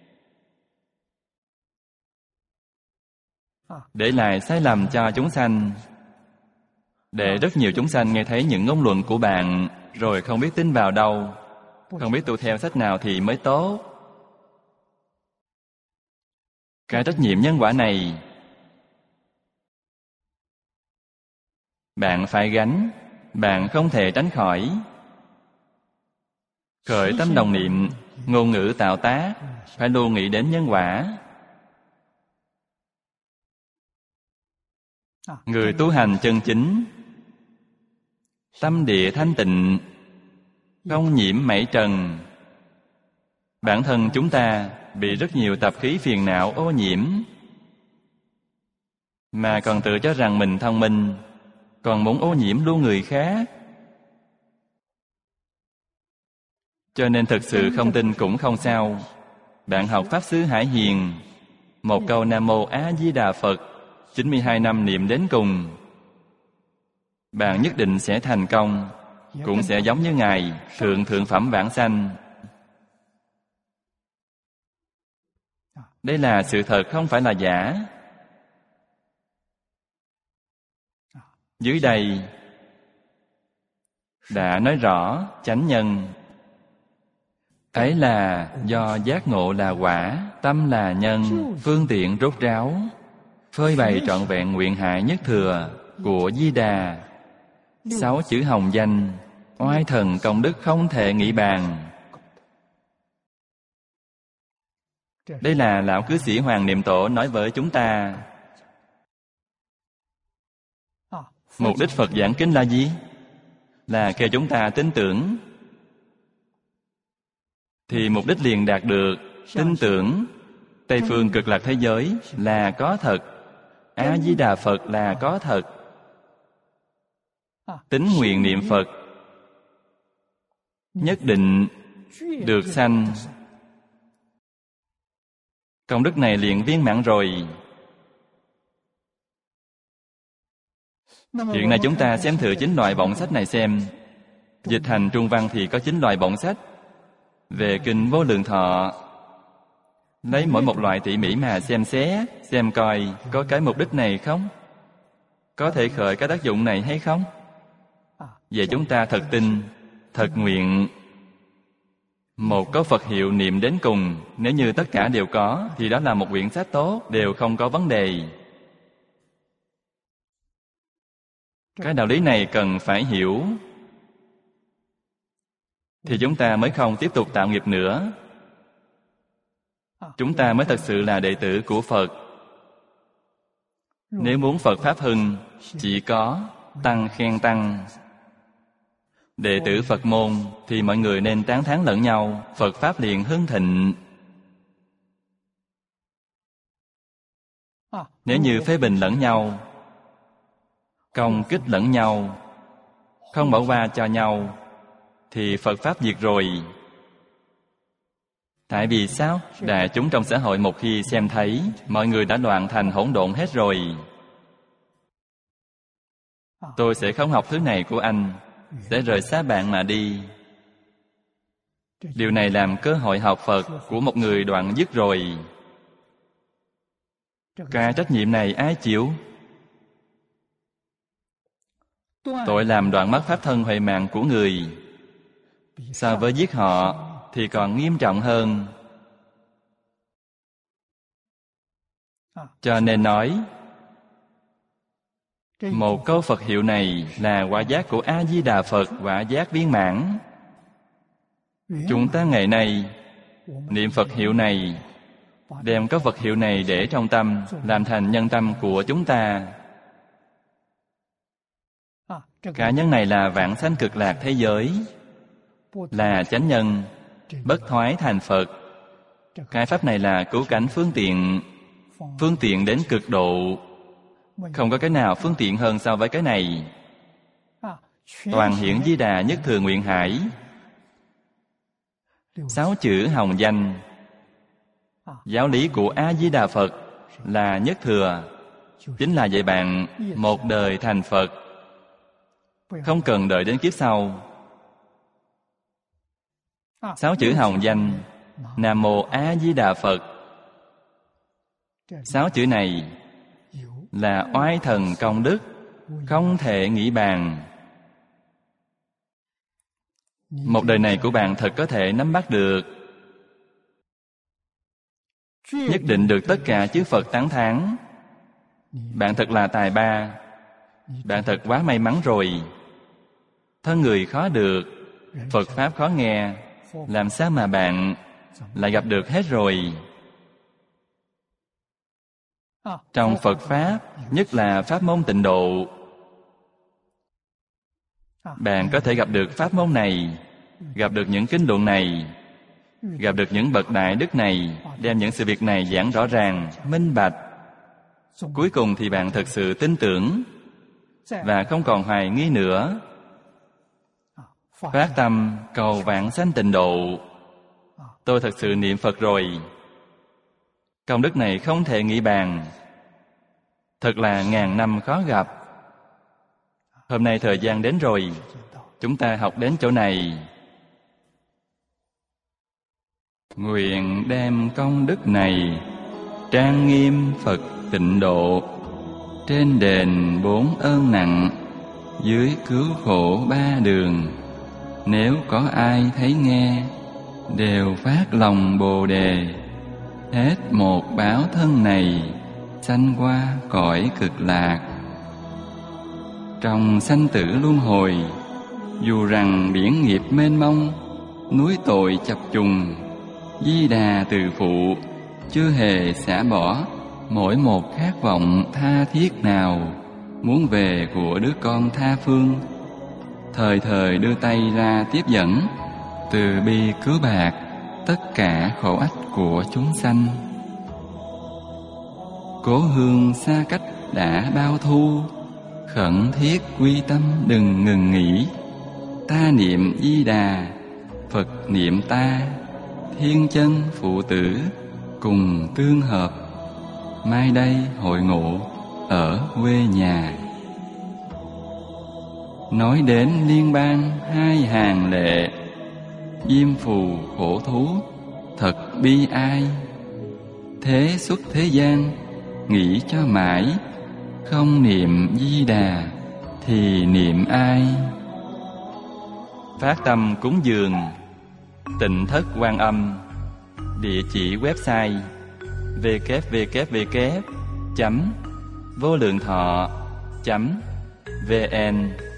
Speaker 1: để lại sai lầm cho chúng sanh, để rất nhiều chúng sanh nghe thấy những ngôn luận của bạn rồi không biết tin vào đâu, không biết tu theo sách nào thì mới tốt. Cái trách nhiệm nhân quả này bạn phải gánh, bạn không thể tránh khỏi. Khởi tâm đồng niệm, ngôn ngữ tạo tác, phải luôn nghĩ đến nhân quả. Người tu hành chân chính, tâm địa thanh tịnh, không nhiễm mảy trần. Bản thân chúng ta bị rất nhiều tập khí phiền não ô nhiễm, mà còn tự cho rằng mình thông minh, còn muốn ô nhiễm luôn người khác. Cho nên thực sự không tin cũng không sao. Bạn học Pháp Sư Hải Hiền, một câu Nam Mô A Di Đà Phật 92 năm niệm đến cùng, bạn nhất định sẽ thành công, cũng sẽ giống như Ngài thượng phẩm vãng sanh. Đây là sự thật, không phải là giả. Dưới đây đã nói rõ chánh nhân. Ấy là do giác ngộ là quả, tâm là nhân, phương tiện rốt ráo, phơi bày trọn vẹn nguyện hại nhất thừa của Di Đà. 6 chữ hồng danh, oai thần công đức không thể nghĩ bàn. Đây là lão cư sĩ Hoàng Niệm Tổ nói với chúng ta. Mục đích Phật giảng kinh là gì? Là kêu chúng ta tin tưởng, thì mục đích liền đạt được. Tin tưởng Tây phương cực lạc thế giới là có thật, A Di Đà Phật là có thật. Tín nguyện niệm Phật nhất định được sanh. Công đức này liền viên mãn rồi. Hiện nay chúng ta xem thử 9 loại bổng sách này xem. Dịch thành Trung văn thì có 9 loại bổng sách. Về kinh Vô Lượng Thọ, lấy mỗi một loại tỉ mỉ mà xem xé, xem coi có cái mục đích này không, có thể khởi cái tác dụng này hay không. Vậy chúng ta thật tin, thật nguyện. Một câu Phật hiệu niệm đến cùng, nếu như tất cả đều có, thì đó là một quyển sách tốt, đều không có vấn đề. Cái đạo lý này cần phải hiểu, thì chúng ta mới không tiếp tục tạo nghiệp nữa. Chúng ta mới thật sự là đệ tử của Phật. Nếu muốn Phật Pháp hưng, chỉ có tăng khen tăng. Đệ tử Phật môn thì mọi người nên tán thán lẫn nhau, Phật Pháp liền hưng thịnh. Nếu như phê bình lẫn nhau, công kích lẫn nhau, không bỏ qua cho nhau, thì Phật Pháp diệt rồi. Tại vì sao? Đại chúng trong xã hội một khi xem thấy, mọi người đã loạn thành hỗn độn hết rồi. Tôi sẽ không học thứ này của anh, sẽ rời xa bạn mà đi. Điều này làm cơ hội học Phật của một người đoạn dứt rồi. Cái trách nhiệm này ai chịu? Tội làm đoạn mất pháp thân huệ mạng của người, so với giết họ thì còn nghiêm trọng hơn. Cho nên nói, một câu Phật hiệu này là quả giác của A Di Đà Phật, quả giác viên mãn. Chúng ta ngày nay niệm Phật hiệu này, đem câu Phật hiệu này để trong tâm, làm thành nhân tâm của chúng ta. Cả nhân này là vãng sanh cực lạc thế giới, là chánh nhân, bất thoái thành Phật. Cái pháp này là cứu cánh phương tiện đến cực độ. Không có cái nào phương tiện hơn so với cái này. Toàn Hiển Di Đà Nhất Thừa Nguyện Hải. 6 chữ hồng danh. Giáo lý của A-di-đà Phật là nhất thừa, chính là dạy bạn một đời thành Phật, không cần đợi đến kiếp sau. 6 chữ hồng danh: Nam Mô A Di Đà Phật. 6 chữ này là oai thần công đức, không thể nghĩ bàn. Một đời này của bạn thật có thể nắm bắt được, nhất định được tất cả chư Phật tán thán. Bạn thật là tài ba, bạn thật quá may mắn rồi. Thân người khó được, Phật Pháp khó nghe, làm sao mà bạn lại gặp được hết rồi? Trong Phật Pháp, nhất là Pháp môn Tịnh Độ, bạn có thể gặp được Pháp môn này, gặp được những kinh luận này, gặp được những bậc đại đức này, đem những sự việc này giảng rõ ràng, minh bạch. Cuối cùng thì bạn thực sự tin tưởng và không còn hoài nghi nữa. Phát tâm cầu vãng sanh tịnh độ. Tôi thật sự niệm Phật rồi. Công đức này không thể nghĩ bàn, thật là ngàn năm khó gặp. Hôm nay thời gian đến rồi, chúng ta học đến chỗ này. Nguyện đem công đức này trang nghiêm Phật tịnh độ, trên đền 4 ơn nặng, dưới cứu khổ 3 đường. Nếu có ai thấy nghe, đều phát lòng Bồ Đề, hết một báo thân này, sanh qua cõi cực lạc. Trong sanh tử luân hồi, dù rằng biển nghiệp mênh mông, núi tội chập trùng, Di Đà từ phụ chưa hề xả bỏ mỗi một khát vọng tha thiết nào muốn về của đứa con tha phương, thời thời đưa tay ra tiếp dẫn, từ bi cứu bạc tất cả khổ ách của chúng sanh. Cố hương xa cách đã bao thu, khẩn thiết quy tâm đừng ngừng nghỉ. Ta niệm Di Đà, Phật niệm ta, thiên chân phụ tử cùng tương hợp. Mai đây hội ngộ ở quê nhà. Nói đến liên bang 2 hàng lệ, diêm phù khổ thú thật bi ai. Thế xuất thế gian nghĩ cho mãi, không niệm Di Đà thì niệm ai? Phát tâm cúng dường Tịnh Thất Quan Âm. Địa chỉ website www.volườngthọ.vn.